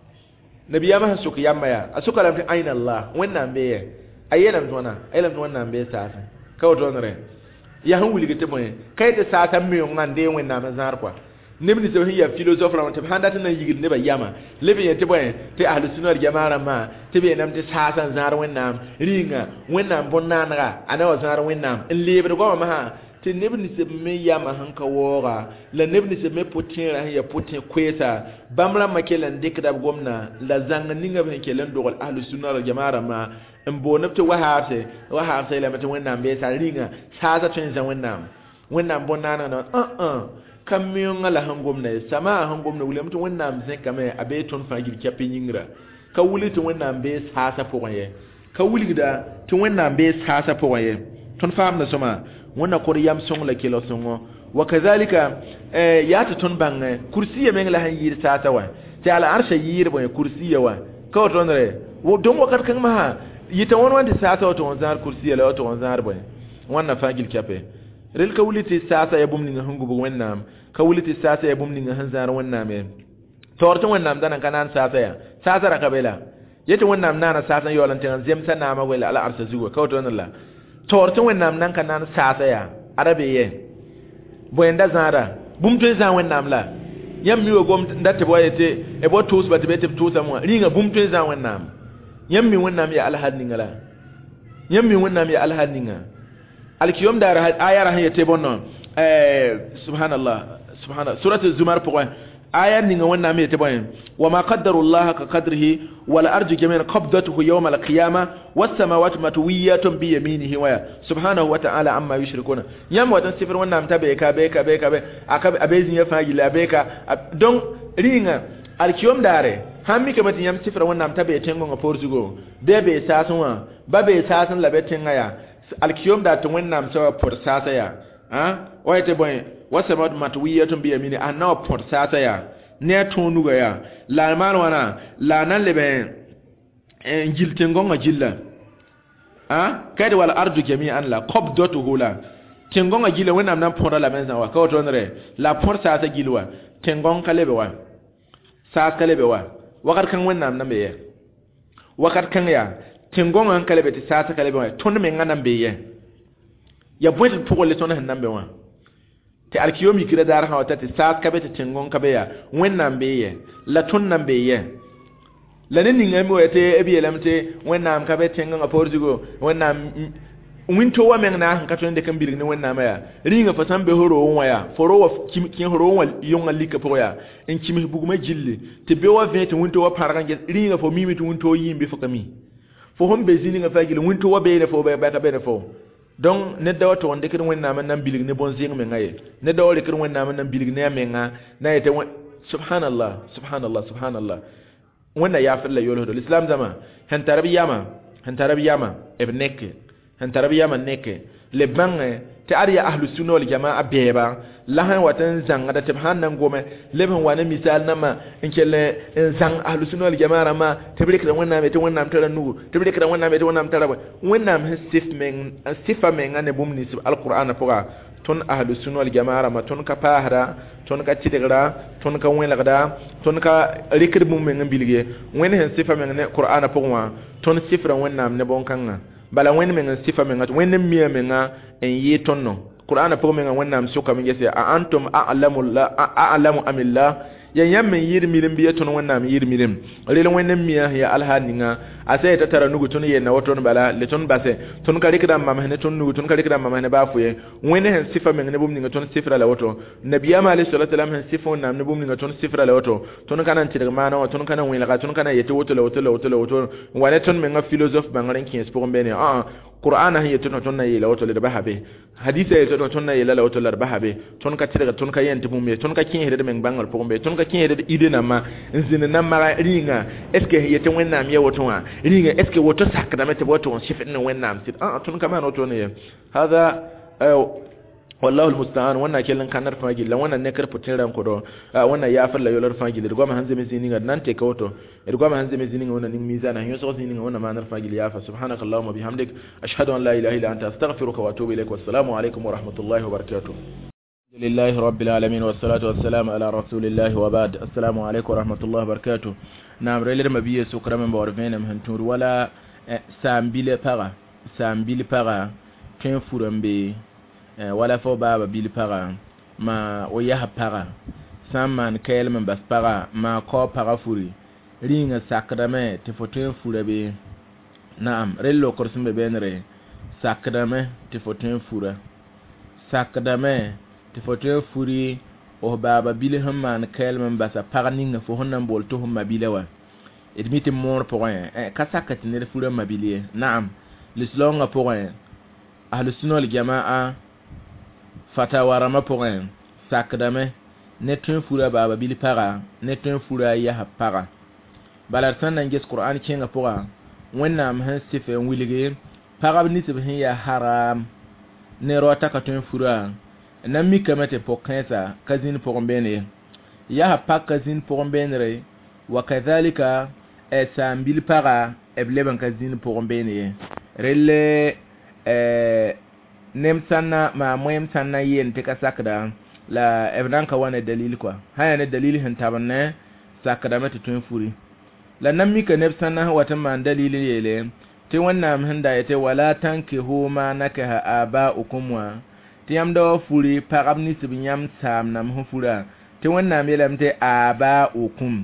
nabiyama su ka yamma ya asuka lam aina Allah wannan be ya ayelam wana ayelam wannan be sa ka wato ne ya han wuli gete boy kai da sa tan me ngan de wannan mazar kwa nebni so hiya philosophe ram te handa tan yigil ne ba yama lebe yete boy te ahlus sunna wal jamaa ma te be nam te sasan zar wennam ringa wennam bonnana ana wa zar wennam in lebe go ma ha te nebni se me yama hanka wora la nebni se me putin ra ya putin kweta bamra makelan dikda gomna la zanga ninga ben kelen dogol ahlus sunna wal jamaa ma in bonapte wahate la mate wennam be sa ringa sasa tun zan wennam bonnana no kamiyon ala hangom na sama hangom na wulim to wannan zai kame abe ton fagir kapin yingra ka wuli to wannan be sasa poye ka wuli da to wannan be sasa poye ton fam na sama wannan koriyam song la kilo songo wa kazalika ya ta ton ban kursiya men la han yir sasa wa ta ala arsha yir bo kursiya wa ka to ndre don wakat kan ma yita wanda sasa to zar kursiya la to zar bo wannan fagil kape rel ka wuliti sasa ya bumni nga hungu wennam ka wuliti sasa ya bumni nga hanzar wennam torto wennam dana kanan sasa ya sasa ra kabela yete wennam nana sasa yolan tan zemta na ma wala ala arsa zuwa ka to la torto wennam nan kanan sasa ya arabe ye boyenda zara bumto zan wennam la yam mi wo gom ndatte boyete e bo tus bat bete tusa mo ringa bumto zan wennam yam mi wennam ya alhad ningala yam mi wennam ya alhad ninga alkiyom dar ayar ha yete bonno subhanallah surat az-zumar pour ayar ninga wonna me yete bonno wama qaddaru allah ka qadrihi wal arju jami'an qabdatuhu yawm al-qiyamah was samawati matwiyatun bi yaminihi wa subhanahu wa ta'ala amma yushrikuna yam watan sifir wonna amta be ka aka abezin ya fagi la be ka don ringa alkiyom dare hammi kamati yam sifir wonna amta be tengo portugal be sasunwa be sasun la be tengaya alkiyom da tun wannan sawa porsata ya wai te boy wasa mad matwiyatun bi yamini anna porsata ya ne tonu ga ya la man wana la nan lebe jilten gonga jilla kada wal ardu jami'an la qabdatu hula tengonga jilla wannan nan ponda la menza wa ka to nre la porsata gilwa tengon kalebe wa sa kalebe wa wakar kan wannan nan be wakar kan ya tingonga an kalebe ti sasa kalebe wa ton me ngana mbeye ya bwete pour le ton nan be wa te arkiyomi kira dar ha wata ti sasa kabete tingon kabe ya wenna mbeye la ton nan mbeye la ne ninga mi wete ebi lamte wenna am kabe tingonga portugo wenna winto wa men na ka ton de kan bilig ne wenna ma ya ringa fasan be horo won ya foro wa kin horo won yonga lika po ya en kimi buguma jilli te be wa vete winto wa paraga ringa fo mimi to winto yimbe fo kami fo hon be zini nga fagil winto wa be fo be ka be fo donc ne dawa to wonde kin wenna man nan bilig ne bon zing me ngaye ne dawa le kin wenna man nan bilig ne me nga na yete subhanallah wanda ya filla yolo do islam zama han tarabiyama ibneke han tarabiyama neke le bange te ariya ahlus sunna wal jamaa beba lahan watan zanga da tabhan nan gome leben wani misal nama in kelle zang ahlus sunna wal jamaa ma tabrik da wannan me te wannan tara nugo tabrik da wannan me te wannan tara wannan sifa men ne bumni alquran fuga ton ahlus sunna wal jamaa ma ton ka pahra ton ka tidigra ton ka wen lagda ton ka rikir bum men bilge wen hen sifa men ne qur'ana fuga ton sifra wannan ne bon kanga bala wen men sifa men wen miya men en yi tonno qur'ana po men wannan suka min yase a antum a'lamu amillah yan men yirmirim biya ton wannan yirmirim rele wannan miya ya alhaninga asai ta tara nugu ton ye na woton bala le ton base ton ka rikda mamma ne ton nugu ton ka rikda mamma ne bafuye wen hen sifa men ne bumni ton sifra la woto nabiyama alayhi salatu wasalam hen sifa wannan ne bumni ton sifra la woto ton kana tidaga mana ton kana wen la ton kana yete woto la woto wane ton men philosophe bangaren kin sport mbene qur'ana hiya ton na yela woto le bahabe hadisa ya ton na yela la woto le bahabe ton ka tidaga ton ka yente bumbe ton ka kin hede men bangal pombe ton ka kin hede idena ma nzina na mara ringa eske yete wenna miya woto wa ringa eske woto sakna mete woto on shifin wenna am sit ton ka man woto ne hada wallahu almusta'an wannan kellan kanar fagi lan wannan ne karfutin ran ko do wannan ya falla yolar fagi da goma hanze mezini ga nan te kawoto da goma hanze mezini ga wannan mizana hiyo so zini ga wannan manar fagi ya fa subhanakallahumma bihamdik ashhadu an la ilaha illa anta astaghfiruka wa atubu ilaik wassalamu alaikum wa rahmatullahi wa barakatuh lillahi rabbil alamin wassalatu wassalamu ala rasulillahi wa ba'd assalamu alaikum wa rahmatullahi wa barakatuh na reler mabiye su kramen bawar venem hantur wala sambile para ken furambe wala fo baba bil para ma o ya para samman kelman bas para ma ko para furi ringa sakrame te foten furabe naam rello korsumbe benre sakrame te foten fura sakrame te foten furi o baba bil hamman kelman bas para ninga fo honnan bolto humma bilewa edmiti mor point ka sakati ne fura mabilie naam l'islonga point ahlus sunna wal jamaa fatawa rama point sakdame netun fura baba bil para netun fura ya para balar sanan ges qur'an kinga pora wannan han sife wilige para ni sife ya haram ne rota ka tun fura nan mi kamate pokensa kazin pombene ya pa kazin pombene wa kadhalika sambil para ebleben kazin pombene rele nem sanna ma moyem sanna yen te ka sakda la evdan ka wane dalil kwa haya ne dalil hin tabanne sakda mata tun furi la nan mika neb sanna wata man dalil yele te wannan handa yate wala tankihu ma nakaha aba'ukum wa te yamdo furi parabni sibinyam sam nam hu fura te wannan melam te aba'ukum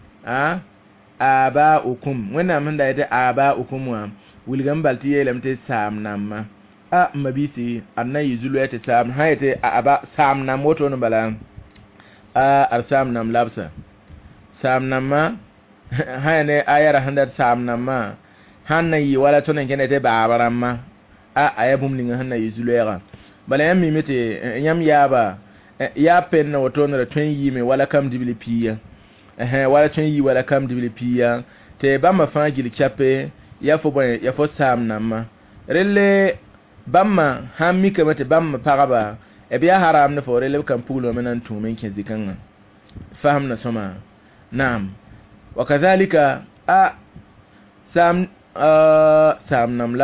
aba'ukum wannan handa yate aba'ukum wa wilgam balti yelam te sam nam mabisi annayi zulu ya ta sam hayate aba sam na moto no bala ar sam nam labsa sam nam ma hayane ayara handar sam nam ma hannayi wala to nan kene te babaram ma ayabum linga hannayi zulu ya bala yam mimete yam yaba ya pen na wato na tun yi me wala kam dibili piya wala tun yi wala kam dibili piya te ba ma fangil chape ya fo bon ya fo sam nam ma rele bamma hammi kamata bamma paraba e biya haram na fore le kan pulo menan tumen ken zikan faham na soma naam wakadhalika sam nam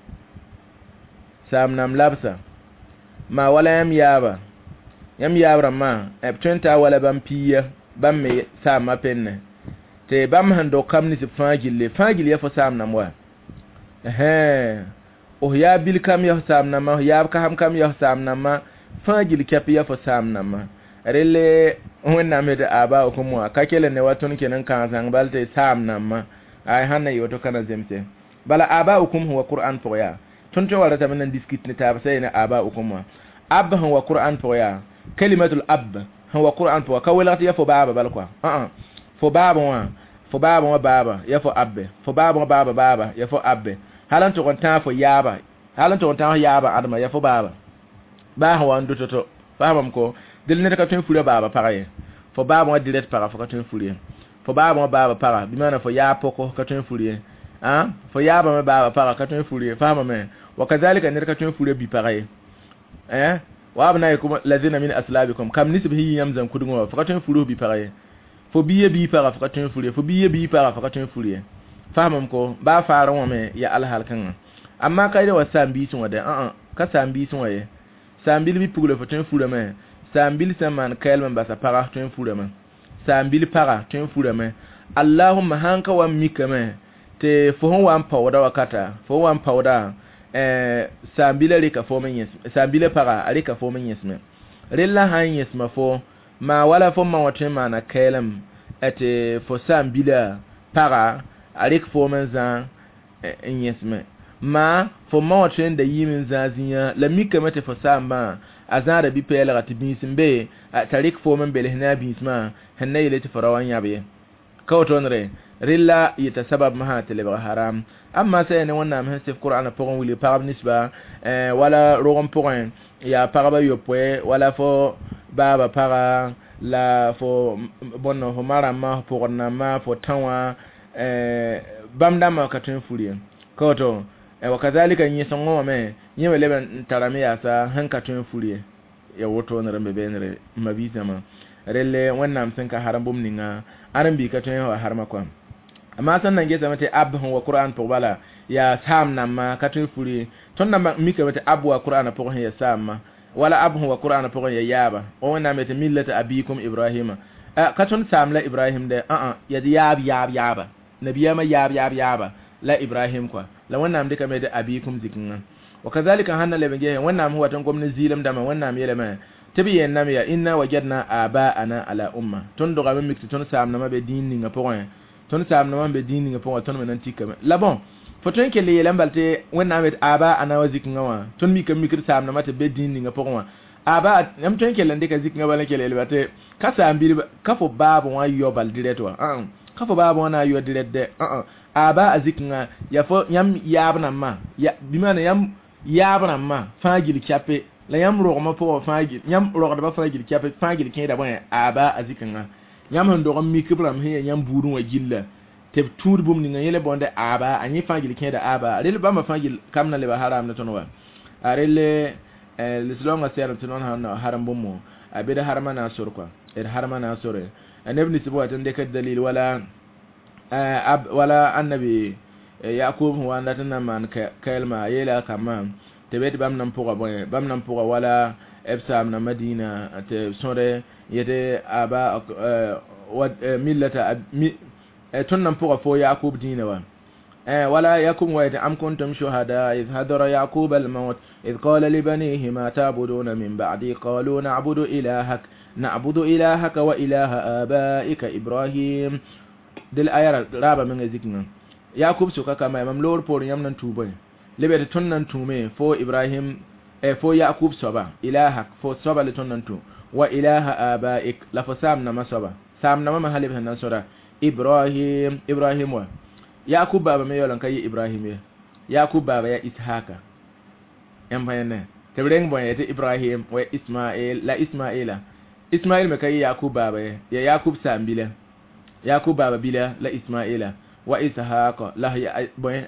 labsa ma wala yam yaba ma e ptenta wala bam piya bamme sam ma penne te bam hando kam ni fagile ya fo sam nam wa o ya bil kam ya sam nama ya kam ya sam nama fagil kapi ya fa sam nama rele wannan me da aba ko mu ka kele ne wato kenan kan san balte sam nama ai hanna yi wato kana zemse bala aba ukum huwa qur'an foya tun to wala ta nan diskit ne ta sai ne aba ukum abba huwa qur'an foya kalimatul ab huwa qur'an foya ka wala ya fo baba bal kwa fo baba wa baba ya fo abbe fo baba ya fo abbe halan to konta fo yaba adama ya fo baba ba hawan do toto famam ko dil ne ka tun fure baba paraye fo baba wa direct para fo ka tun fure fo baba wa baba para bi mana fo ya poko ka tun fure fo yaba ma baba para ka tun fure famame wa kadhalika ne ka tun fure bi paraye wa abnaikum ladina min aslabikum kam nisbihi yamzan kudungo fo ka tun fure bi paraye fo biye bi para fo ka tun fure fo biye bi para fo ka tun fure famam ko ba fara wa me ya alhal kan amma kai da wasan bi sun wada ka san bi sun waye sambil bi pugle fo tun fure me sambil saman kalman ba sa para tun fure me sambil para tun fure me allahumma hanka wa mikame te fo hon wan pawda wakata fo wan pawda sambile rika fo men yes sambile para rika fo men yes me rilla han yes ma fo ma wala fo ma watin ma na kalam ate fo sambila para arik fo men zan yes me ma fo ma watin da yimin zazinya la mikame te fo samba azara bi pela ratibin simbe tarik fo men bele hina bisma hanna ile te farawan yabe kawtonre rilla yita sabab maha tele haram amma sai ne wannan mun sif qur'ana pogon wili parab nisba wala rogon pogon ya paraba yopwe wala fo baba para la fo bonno ho marama pogonna ma fo tanwa bamdama katun furiye kawto wakadhalika nyi songo me nyewe leben tarame ya sa hankatun furiye ya woto na rambe benere mabisa ma relle wannan sun ka haram bum ninga aran bi ka to harma kwa amma sannan ge zama te ab wa qur'an to bala ya sam na ma ka to furi ton na mi ka mate ab wa qur'an to ya sam wala ab wa qur'an to ya yaba o na mate millata abikum ibrahima ka ton sam la ibrahim de ya yaba nabiya ma yaba la ibrahim kwa la wannan dika mai da abikum zikin wa kazalika hanna le bege wannan huwa tan gwamnati zilam da ma wannan yele ma tabiyen nam ya inna wajadna aba'ana ala umma ton do gabe mixi ton sam na mabe dinni nga point ton sam na mabe dinni nga point ton menan tika la bon foton ke le yele mbalte wannan met aba'ana wa zikin wa ton mi kam mikir sam na mate be dinni nga point aba am ton ke lande ka zikin bala ke le bate ka sam bi ka fo babu wa yo bal direto ka fo babu wa na yo direde aba azikinga ya fo yam yabna ma ya bimana yam yabna ma fagil chape la yam rogma po fagil yam rogda ba fagil chape fagil keda bon aba azikinga yam ndo mi kibram he yam burun wa gilla te tour bum ni ngele bonde aba anyi fagil keda aba rele ba ma fagil kamna le ba haram na tonwa arele lislonga sera tonon haram bum mo abida harama na sur kwa harama na sore anabni sibo atande ka dalil wala wala annabi yaqub huwa natana man kalma yela kama tebet bam nam pour wala ebsam na madina te sore yede aba millata ton nam pour fo yaqub dina wa wala yakum wa am kuntum shuhada idh hadara yaqub al maut idh qala li banihi ma ta'buduna min ba'di qalu na'budu ilahaka wa ilaha abaika ibrahim del ayara raba men zikin yakub suka kama imam lor por yam nan tuba lebe ton nan tume fo ibrahim fo yakub soba ilaha fo soba le ton nan tu wa ilaha abaik la fo sam na masaba sam na ma halib nan sura ibrahim wa yakub baba me yolan kai ibrahim yakub baba ya ishaka yan bayane tebreng boye te ibrahim wa ismail me kai yakub baba ya yakub sambila yakub baba bila la ismaila wa ishaqa la boy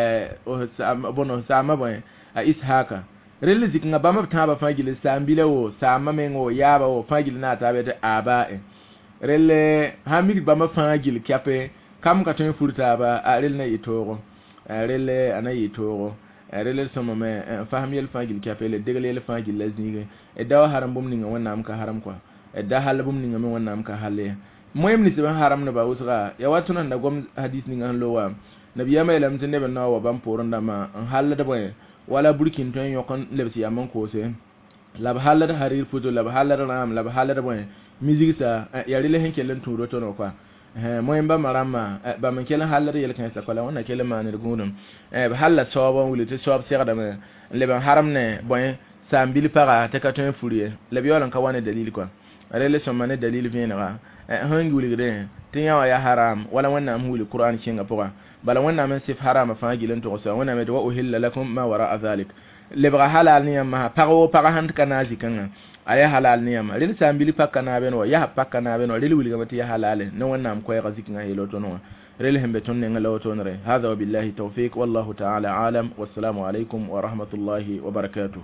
bono sama boy ishaqa rele zikinga bama taba fagile sambila wo sama mengo yaba wo fagile na tabe te aba rele hamig bama fagile kape kam ka ton furta ba rele na yitoro rele ana yitoro rele sama me fahmiyel fagile kape le degle fagile lazniga e dawa haram bum ninga wannan am ka haram kwa e da halbum ninga men wannan am ka halle moyem ni siban haram ne ba usra ya watunan da gom hadis ni ngan lowa nabiya mai lamtin ne ban nawa ban poron da ma an halla da boy wala burkin ton yokon lebsi amman ko se lab halla da harir fudo lab halla da ram lab halla da boy music sa ya rile hen kelen turo to no kwa moyem ba marama ba man kelen halla da yel kan sa kala wannan kelen ma ne gunum ba halla sobo wuli te sob se da me le ban haram ne boy sambil para te ka ton furie le biolan ka wane dalil kwa rele so mane dalil vient hangi wuli gede tinya ya haram wala wannan huli qur'an kinga poa bala wannan men sif haram fa gilen to so wannan me do uhilla lakum ma wara zalik lebra halal ni ma pago paga hand kana zikan aya halal ni ma ril sambili pakana beno ya pakana beno ril wuli gamati ya halale no wannan ko ya zikin ay lo to no ril hembe tonne ngalo to nore hada wa billahi tawfiq wallahu ta'ala alam wassalamu alaikum wa rahmatullahi wa barakatuh.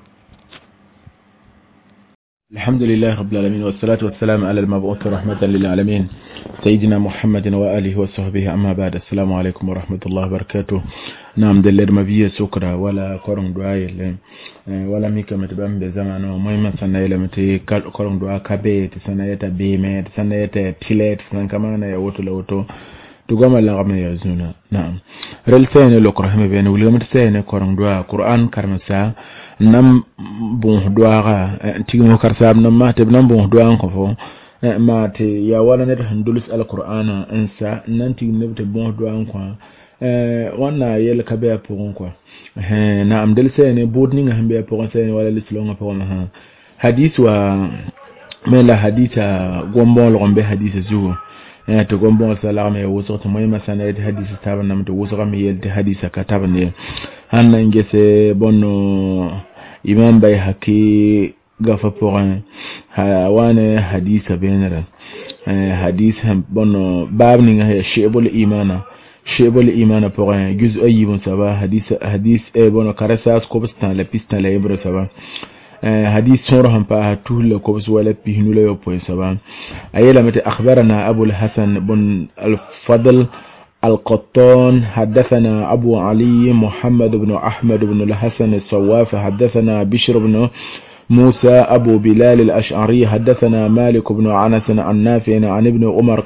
الحمد لله رب العالمين والصلاة والسلام على المبعوث رحمة للعالمين سيدنا محمد وآله وصحبه أما بعد السلام عليكم ورحمة الله وبركاته. نعم دلير مبيه سكرة ولا كورن دعاء ولا ميكا متبام بزمانه مهما سنة يلمتي كورن دعاء كبيت سنة يتبيمت سنة يتبيلت سنة كمان يوتو لوتو تقوم اللغم يزونا. نعم رلسين لقرهم بين ولغمت سين كورن دعاء قرآن كرمسا nam bon doara tigno karsab nam ma tebnam bon doan ko fo ma te ya wala net handulus alqur'ana ansa nanti nebte bon doan ko wana yel kabe pour ko na am del sene bodni nga hambe pour sene wala lislonga pour ha hadith wa mela haditha gombon lo gombe hadith zuwa to gombon salama ya woso to moy masana hadith taban nam to woso kam yel hadith ka taban hanna ngese bonno imam bay haki gafa poran wane hadisa benera hadis bonno babni nga shebul imana poran juz ayyibun saba hadis bonno karasas ko bistan la pista la ibra saba حديث سورهم فهتول كوبس ولا بيهنو لا يبوي سبان أيلا متى أخبرنا أبو الحسن بن الفضل القطان حدثنا أبو علي محمد بن أحمد بن الحسن الصواف حدثنا بشر بن موسى أبو بلال الأشعري حدثنا مالك بن عنس عن نافع عن ابن عمر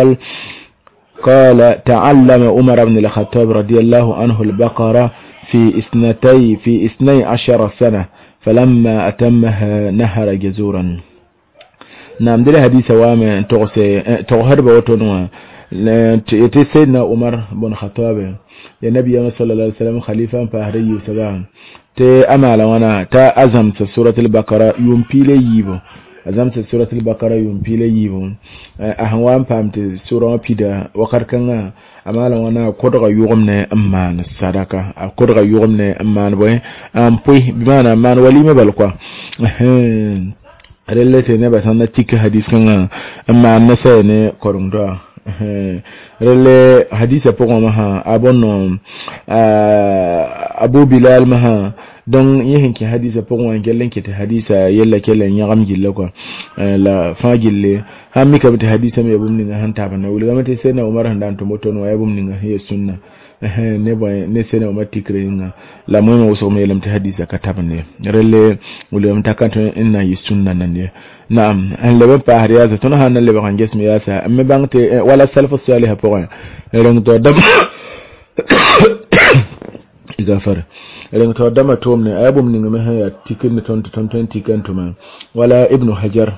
قال تعلم عمر بن الخطاب رضي الله عنه البقرة في 12 سنة فلما أتمها نهر جزورا. نعم دل حديث وام تغهر بوتنوا سيدنا عمر بن الخطاب يا نبي صلى الله عليه وسلم خليفة فهري سبان te amala wana ta azamta suratul baqara yumpile yibo azamta suratul baqara yumpile yibo ahwan pamte sura pida wakarkanga amala wana kodga yugumne amman sadaka kodga yugumne amman boy pui bimana man walima balkwa relate ne basanna tik hadis kanga amman nasa ne korungdo rele hadisa poko maha abonno Abu Bilal maha don yihin ki hadisa poko wan gellen ki ta hadisa yalla kellen yagam gilla ko la fagille hammi ka bita hadisa me bumni nga hanta bana wuli gamate sai na Umar handan to moton wa bumni nga he sunna ne boy ne sai na Umar tikre nga la mo so me lam ta hadisa ka tabane rele wuli am takanto inna yi sunna nan ne نعم أهل لبن فهريا زتونه هن اللي بقى جسم ياسا أما بانت ولا السلف الصالح بقى لين تودم إذا فر لين تودم تومني أبو من مهيا تكن تكن توما ولا ابن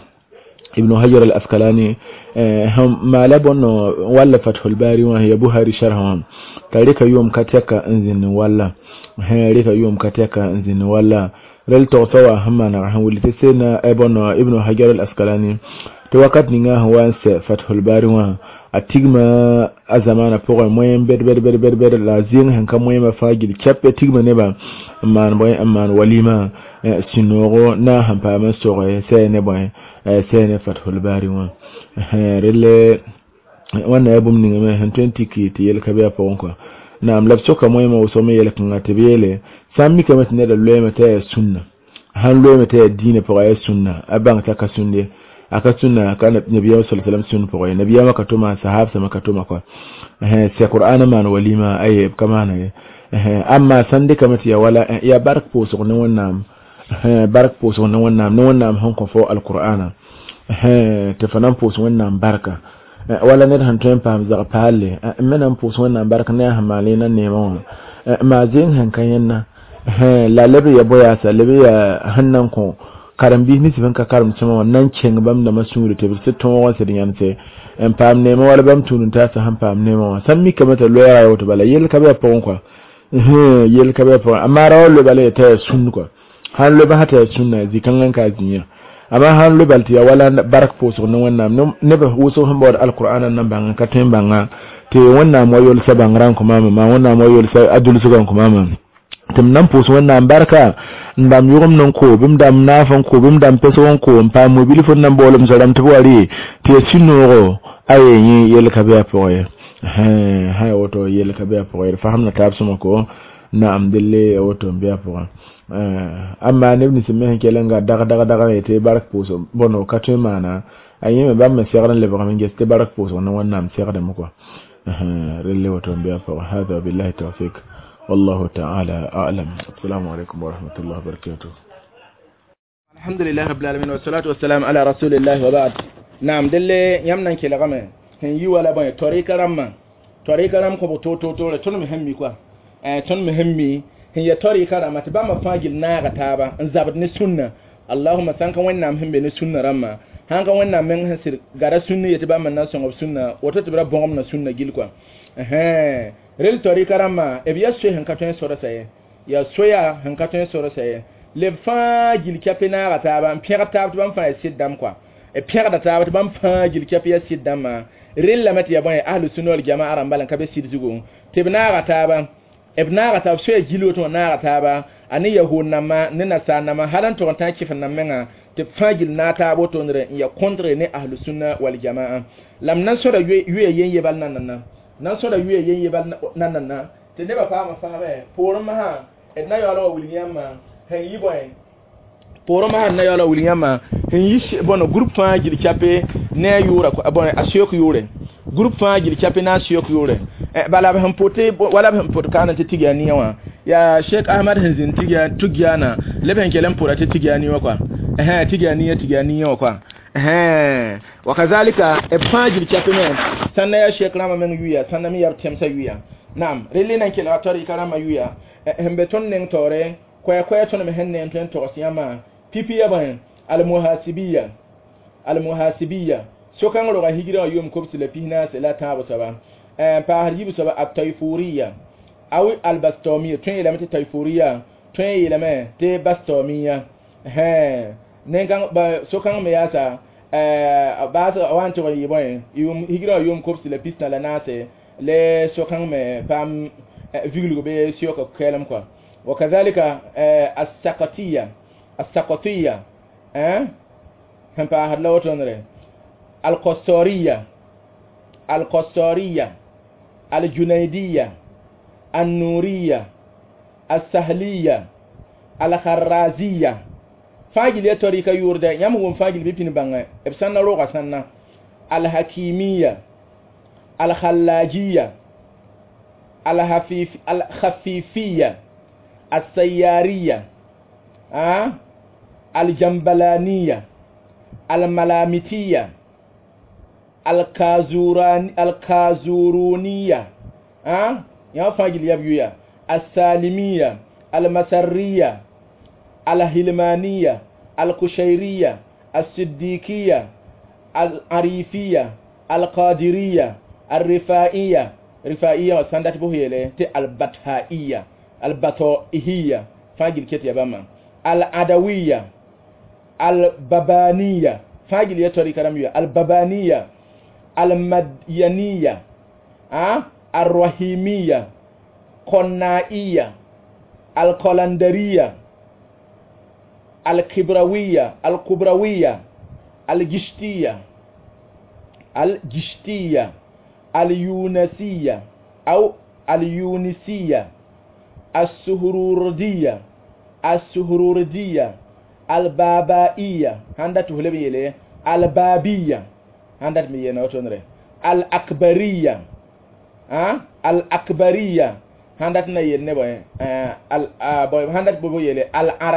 حجر الأسقلاني هم ما لبن ولا فتح الباري وهي بوهاري شرحهم تاريخ يوم كتيكا انزين ولا هاريخ يوم كتيكا انزين ولا rel to sawa hamma na hawli te sena ibn hajar al-asqalani to wakat ninga wanse fathul bari wa atigma azamana pogo moyen ber la zin hanka moyen mafagil chappe tigma ne ba amman walima sinoro na hampa ma sore sene boy sene fathul bari wa rel wannan yabum ninga me 20 kiti yel kabe pon ko na am labso ka moyen mo so me yel kan atebele sammi kamat ne da loyema ta sunna han loyema ta dine pour ay sunna aban ta ka sunne aka sunna kana nabiyyu sallallahu alaihi wasallam sunna pour ay nabiyyu maka to ma sahaba maka to maka sai qur'ana man walima ay kama ne amma sande kamat ya wala ya barak po so ne wannan barak po so ne wannan han ko fo alqur'ana te fanan po so wannan barka wala ne han to pam za palle menan po so wannan barka ne hamale nan ne ma zin hankan yanna la labi ya boya sa labi ya hannan ko karambi ni sifan ka karam cima wannan cin bam da masuri te bi ton wasa din yanse en pam ne ma wala bam tunun ta sa han pam ne ma san mi kamata loyara wato bala yel ka ba pon ko yel ka ba pon amma rawlo bala ta sun ko han lo ba hata sunna zikan an ka zinya amma han lo balti ya wala barak po so nan wannan ne ba wuso han ba alqur'anan nan ban ka tin ban te wannan moyol saban ran kuma ma wannan moyol sai adul sugan kuma ma tim nan pos wannan barka ndam yugum nan ko bim dam nafan ko bim dam peso ko pa mobile fon nan bolum salam to wari te sinoro ayi yel ka be poye ha woto yel ka be poye fahamna tabsuma ko na am dille woto be poye amma ne ni simme kelanga daga te barak pos bono katwe mana ayi me bam segaran le baram ngeste barak pos wannan segada mu ko رلي وتنبيه فهذا بالله التوفيق والله تعالى أعلم. السلام عليكم ورحمة الله وبركاته. الحمد لله رب العالمين والصلاة والسلام على رسول الله وبعد. نعم دلي يمنا كلا غمه هني ولا بين طريق رام كم تو تون مهمي كوا تون مهمي هي طريق رام تبى ما فاجل ناقة تابا نزبط نسنة اللهم سانك وين نام هم بنسنة رام hanga wannan men hasir gara sunni yati ba man nason of sunna wato tibra bongom na sunna gilkwa rel tori karama e biya so hanka to soro saye ya soya hanka to soro saye le fa gil kapena gata ba mpira tab ban fa siddam kwa e pira da tab ban fa gil kapya siddam rel la mati ya bon ahlu sunna wal jamaa rambalan kabe sidzugo tibna gata ba ibna gata so gilo to na gata ba ani yahunna ma nina sanama halan to ta kifan nan menga te fagil nata boto ndre ya contre ne ahlu sunna wal jamaa lam nan so da yuye yenye bal nan so da yuye yenye bal nan te ne ba fa ma fa be pour ma ha e na yo lo william ha yi boy poroma na yala wuliyama hin yish bono group fa gil chape ne yura ko bon asiyok yure group fa gil chape na asiyok yure bala ba pote wala ba pote kana te tigani yawa ya Sheikh Ahmad Hanzin tugiyana leben kelen pora te tigani wa kwa tigani yawa kwa wakazalika fa gil chape ne sanna ya Sheikh Rama men yuya sanna mi yab temsa yuya nam rele nan kela tori karama yuya hembe ton nen tore kwa ton me henne en to siyama pipi yaban المحاسبية شو كان لغة هجرة يوم كبس لفينا سلا بسبا فهرجيب سبا التيفورية أو البستومية تين لما التيفورية تين لما تبستومية نكان شو كان مياسا بعض أوان تقول يوم هجرة يوم كبس لفينا لناس ل شو كان م فام فيلو بيسيوك كلام كوا وكذلك السقطية هم فاهر لو تنرى القصورية الجنيدية النورية السهلية الخرازية فاجل يطريقة يورد يامو فاجل بيبين بانغ ابسانا روغا سانا الحكيمية الخلاجية الخفيفية السيارية الجنبلانية الملامتية الكازورونية يا فاجل يبيويا السالمية المسرية الهلمانية الكشيرية الصديقية العريفية القادرية الرفائية رفائية سندات بوهيله تي البطحائية البطائية فاجل كيت يا بما العدوية البابانية فاجل يتوري كلامي البابانية المدينية الرحيمية قنائية القلندرية الكبروية الجشتية اليونسية أو اليونسية السهروردية البابائية هندا تهلبي له البابية هندا مينا وتنره الأكبرية الأكبرية هندا نينا بوي بوي هندا بوي له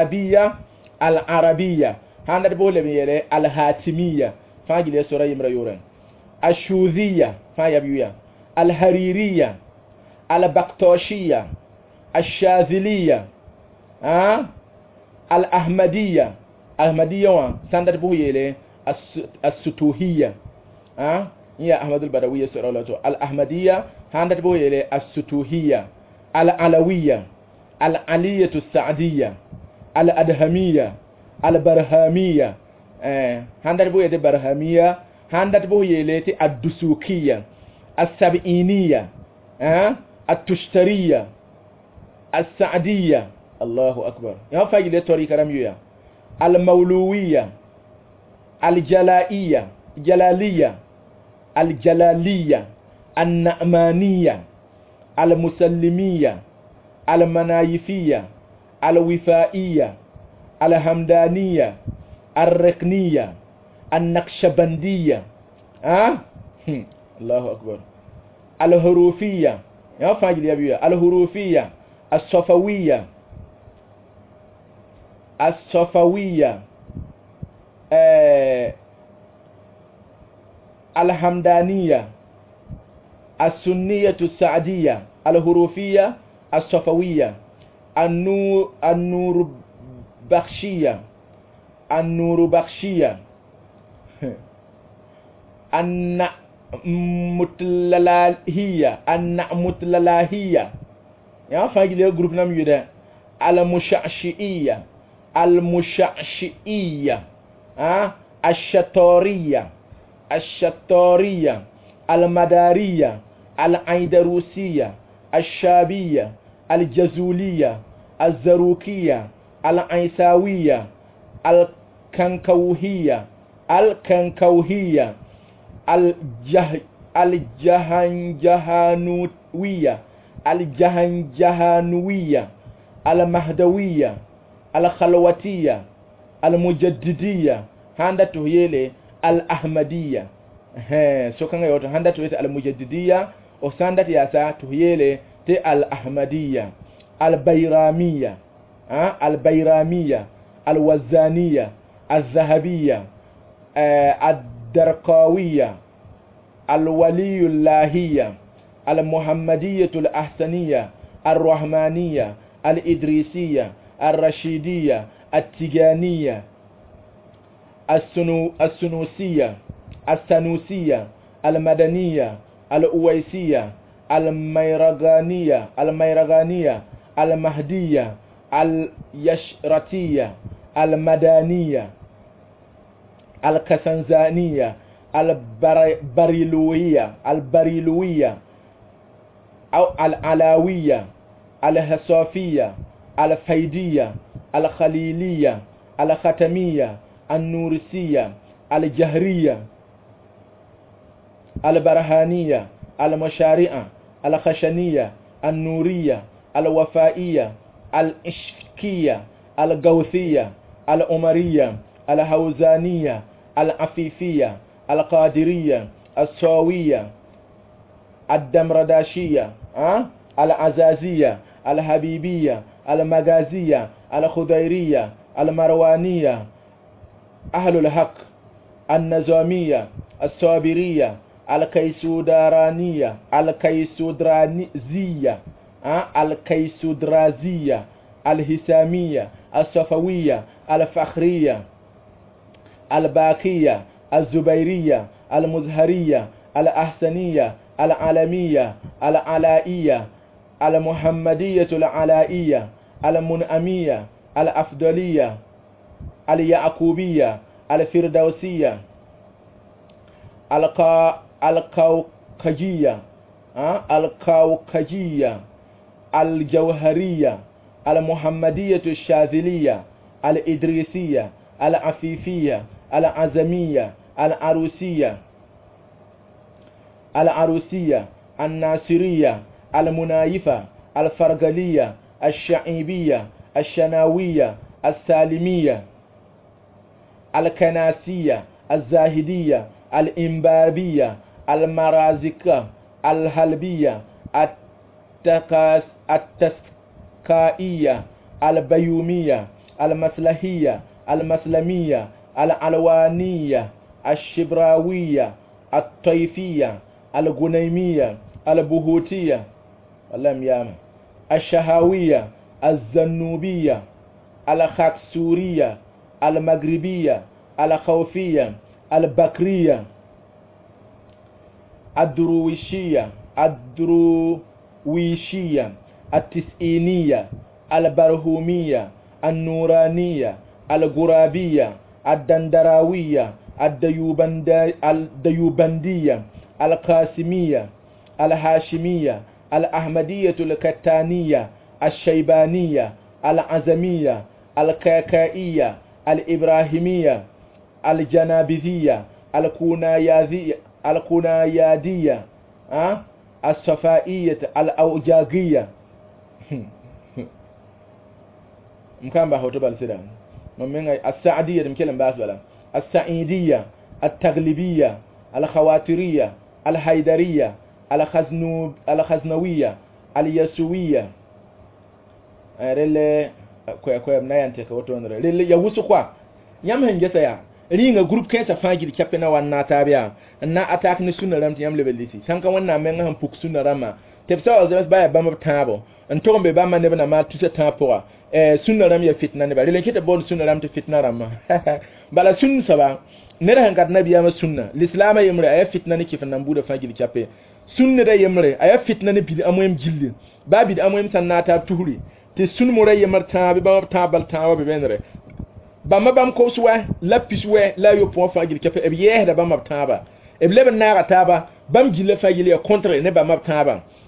العربية هندا بوي له الهاتمية فاجل سورة يمر يورن الشوذية فايبيويا الحريرية البكتوشية الشاذلية الأحمدية وان سندر بويله السطوحية يا أحمد البدوية سورة الله الأحمدية سندر بويله السطوحية العلوية العلية السعدية الأدهمية البرهامية سندر بويله برهامية سندر بويله الدسوقية السبعينية التشترية السعدية الله أكبر يا فاجل توري كرامية المولوية الجلالية النعمانية المسلمية المنايفية الوفائية الحمدانية الركنية النقشبندية الله أكبر الحروفية يا فاجل يا بيا الحروفية الصفوية الحمدانية السنية السعدية الحروفية الصفوية النور بخشية النعمتللاهية يا فاجل يا جروب نام يدا المشعشئية الشطورية المدارية العيدروسية الشابية الجزولية الزروكية العيساوية الكنكوهية الجهنجهانوية المهدوية الخلوتية المجددية هاندا تهيلي الأحمدية سو كان يوتو هاندا تهيلي المجددية وساندا ياسا تهيلي تي الأحمدية البيرامية البيرامية الوزانية الذهبية الدرقاوية الولي اللهية المحمدية الأحسنية الرحمانية الإدريسية الرشيدية التجانية السنوسية السنوسية المدنية الأويسية الميرغانية المهدية اليشرتية المدانية الكسنزانية البريلوية أو العلاوية الهصافية الفيدية الخليلية الختمية النورسية الجهرية البرهانية المشارعة الخشنية النورية الوفائية الإشكية الغوثية الأمرية الهوزانية العفيفية القادرية الصاوية الدمرداشية العزازية الحبيبية المغازية الخضيرية المروانية أهل الحق النظامية الصابرية الكيسودرانية الكيسودرازية الهسامية الصفوية الفخرية الباقية الزبيرية المزهرية الأحسنية العالمية العلائية المحمدية العلائية المنعمية الأفضلية اليعقوبية الفردوسية الكوكجية الجوهرية المحمدية الشاذلية الإدريسية العفيفية العزمية العروسية الناصرية المنايفة الفرغلية الشعيبية الشناوية السالمية الكناسية الزاهدية الإمبابية المرازقة الحلبية التسكائية البيومية المسلحية المسلمية العلوانية الشبراوية الطيفية الغنيمية البهوتية الشهاوية الزنوبية الخاكسورية المغربية الخوفية البكرية الدرويشية التسعينية البرهومية النورانية الغرابية الدندراوية الديوبندية القاسمية الهاشمية الأحمدية الكتانية الشيبانية العزمية الكاكائية الإبراهيمية الجنابذية الكنايادية الصفائية الأوجاقية مكان بحوته بالسيدان السعدية مكلم باس بلا السعيدية التغلبية الخواترية الحيدرية الخزنوية اليسوية رل كوي منايانتك وتونر رل يوسو كوا يام هنجسا يا ringa group kensa fagiri kapena wanna tabiya na attack ni sunna ramti yam lebelisi sanka wanna men han puk sunna rama tepsa ozes baya bam tabo ntom be bam ne bana ma tusa tapoa sunna ram ya fitna ne ba rile kete bon sunna ram te fitna rama bala sunna saba ne ran kat nabiya ma sunna l'islam yemre ay fitna ne kifan nambu da fagiri kape sunna da yemre ay fitna ne bi amoyem jilli ba bi amoyem sanata tuhuri te sun muray yemarta be bam tabal tawo be benre bama bam ko suwa la piswe la yo point fagil kepe e yehda bam taba e blebe na taba bam gile fagil ya contre ne bam taba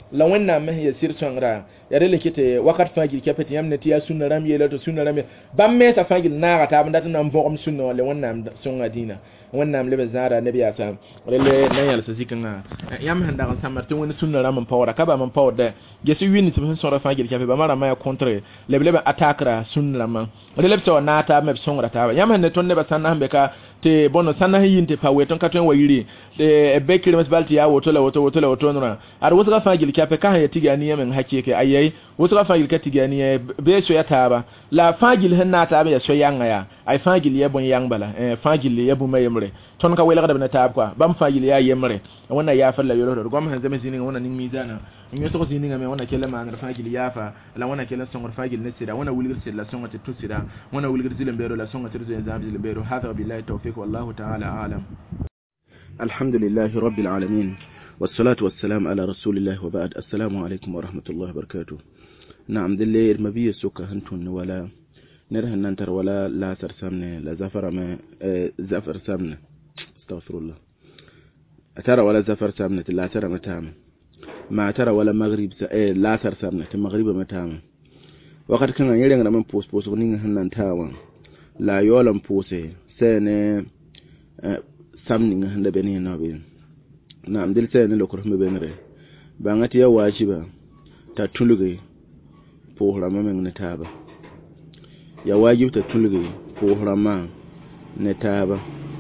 la wẽnnaam me ya sɩr sõngra ya rele kɩtɩ wakat fãa gil kɛpɛ tɩ yãmb ne tɩ yaa sũnna rãmb yeela tɩ sũnna rãmb bãmb meesa fãa gil naaga taab n dat n na n vɔgem sũnna wã le wẽnnaam sõnga dĩinã wẽnnaam leb n zãada neb yaasa rele na n yãlsa zikãngã yãmb sẽn dag n sãmbr tɩ wẽnd sũnna rãmb n paoora ka bãmb n paoodɛ ges wĩnd tɩ b sẽn sõra fãa gil kɛpɛ bãmba rãmbã yaa contre leb leb n atakra sũnna rãmbã rele b tɩ wa naag taab me b sõngra taaba yãmb sẽn ne tõnd nebã sãnna sẽn be ka tɩ bõn sãnna sẽn yĩn tɩ pa wet n ka tõe n wa yiri be kirms bal tɩ yaa woto la woto nora ad wʋsga fãa gil kɛpɛ ka sẽn ya tiga niya meng hakɩɩke ayɛy wʋsga fãa gil ka tiga niya bee soya taaba la fãa gil sẽn naag taab ya soy-yãngã yaa ay fãa gil ya bõn-yãng bala fãa gil ya bũmba yembre tõnd ka welgdb ne taab koa bãmb fãa gil yaa yembre wẽnna yaafr la yolsd goam sẽn zems zĩnigã wẽnna ning miizaanã n yõsg zĩnigã me wẽnna kell n maaned fãa gil yaafa la wẽnna kell n sõngd fãa gil ne sɩda wẽnna wilgd sɩd la sõnga tɩ tʋ sɩda wẽnna wilgd zĩl-n-beero la sõnga tɩ d zoe n zãab zĩl-n-beero hada billahi tawfiq wallahu taala alam alhamdulillahi rabbil alamin والصلاة والسلام على رسول الله وبعد السلام عليكم ورحمة الله وبركاته نعم دلي المبيه سوكا هنتون ولا نرهن ننتر ولا لا سرسامنا لا زفر ما زفر سامنا استغفر الله أترى ولا زفر سامنا لا ترى متامة ما ترى ولا مغرب لا سرسامنا المغرب متامة وقد كان يلين من بوس ونين هنن تاوا لا يولم بوسه سنة سامنين هند بني نابين نعم دل سنة لو كرهم بينره بانغتي يا واجبة تطلقي بوهرما من نتابة يا واجب تطلقي بوهرما نتابة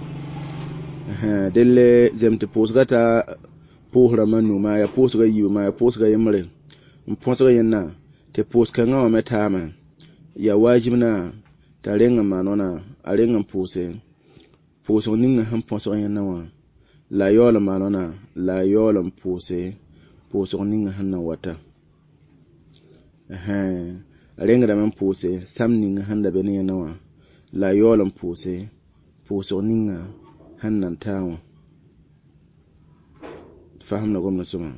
دل زمت بوسغتا بوهرما نوما يا بوسغا يوما يا بوسغا يمره مبوسغا ينا te pos ka ngawa metama ya wajibna ta renga manona a renga pose ninga han pose yana wa la yola manona la yola pose ninga han na wata a renga da man pose sam ninga han da bene yana wa la yola pose ninga han nan tawa fahamna gomna suma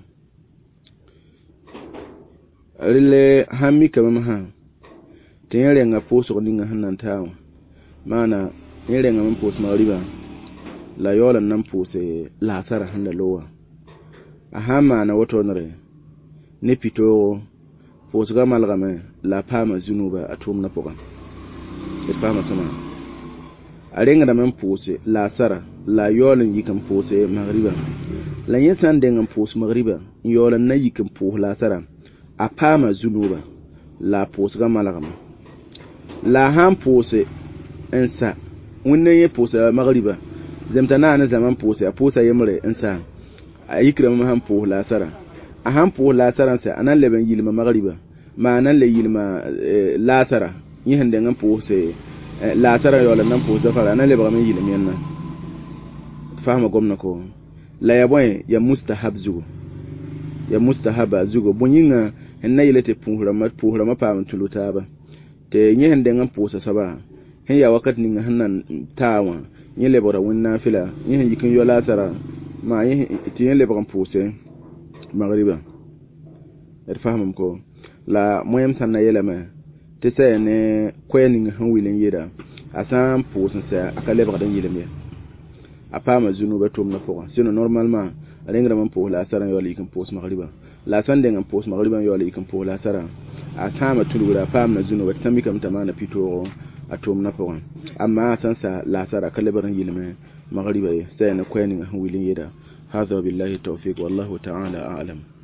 rille hammi kamam ha tayare nga poso ninga hannan tawo mana yare nga man poso mariba la yola nan pose la sara handa lowa ahama na wato nare ne pito poso ga malgame la pama zunuba atum na poga fama sama arenga da man pose la sara la yola yikan pose mariba la yesan dengan pose mariba yola na yikan po la sara a pama zunuba la posga malagama la han pose ensa wonne ye pose magriba zemtana na zaman pose a posa yemre ensa a yikra ma han po la sara a han po la sara sa anan leben yilma magriba ma anan le yilma la sara yihan de ngam pose la sara yo la nan pose fara anan leben ma yilma yanna fahma gomna ko la yaboy ya mustahab zugo ya mustahaba zugo bonyinga henna yelete puhurama pam tuluta ba te nyehen de ngam posa saba hen ya wakat ninga hannan tawa nyele bora wonna fila nyehen yikin yola sara ma nyehen tiyen le bora pose magriba fahmam ko la moyem sanna yelama te se ne kwening han wilin yeda asan posa sa akale bora dan yelame apama zunuba tum na poa sino normalement alengra man po la sara yola yikin pose magriba la sande ngam pos magriban yola ikan po la sara asama tulura pam na zuno wat sami kam tamana pitoro atom na pon amma sansa la sara kalebaran yilme magriba sai na kwani wilin yeda hadha billahi tawfiq wallahu ta'ala a'lam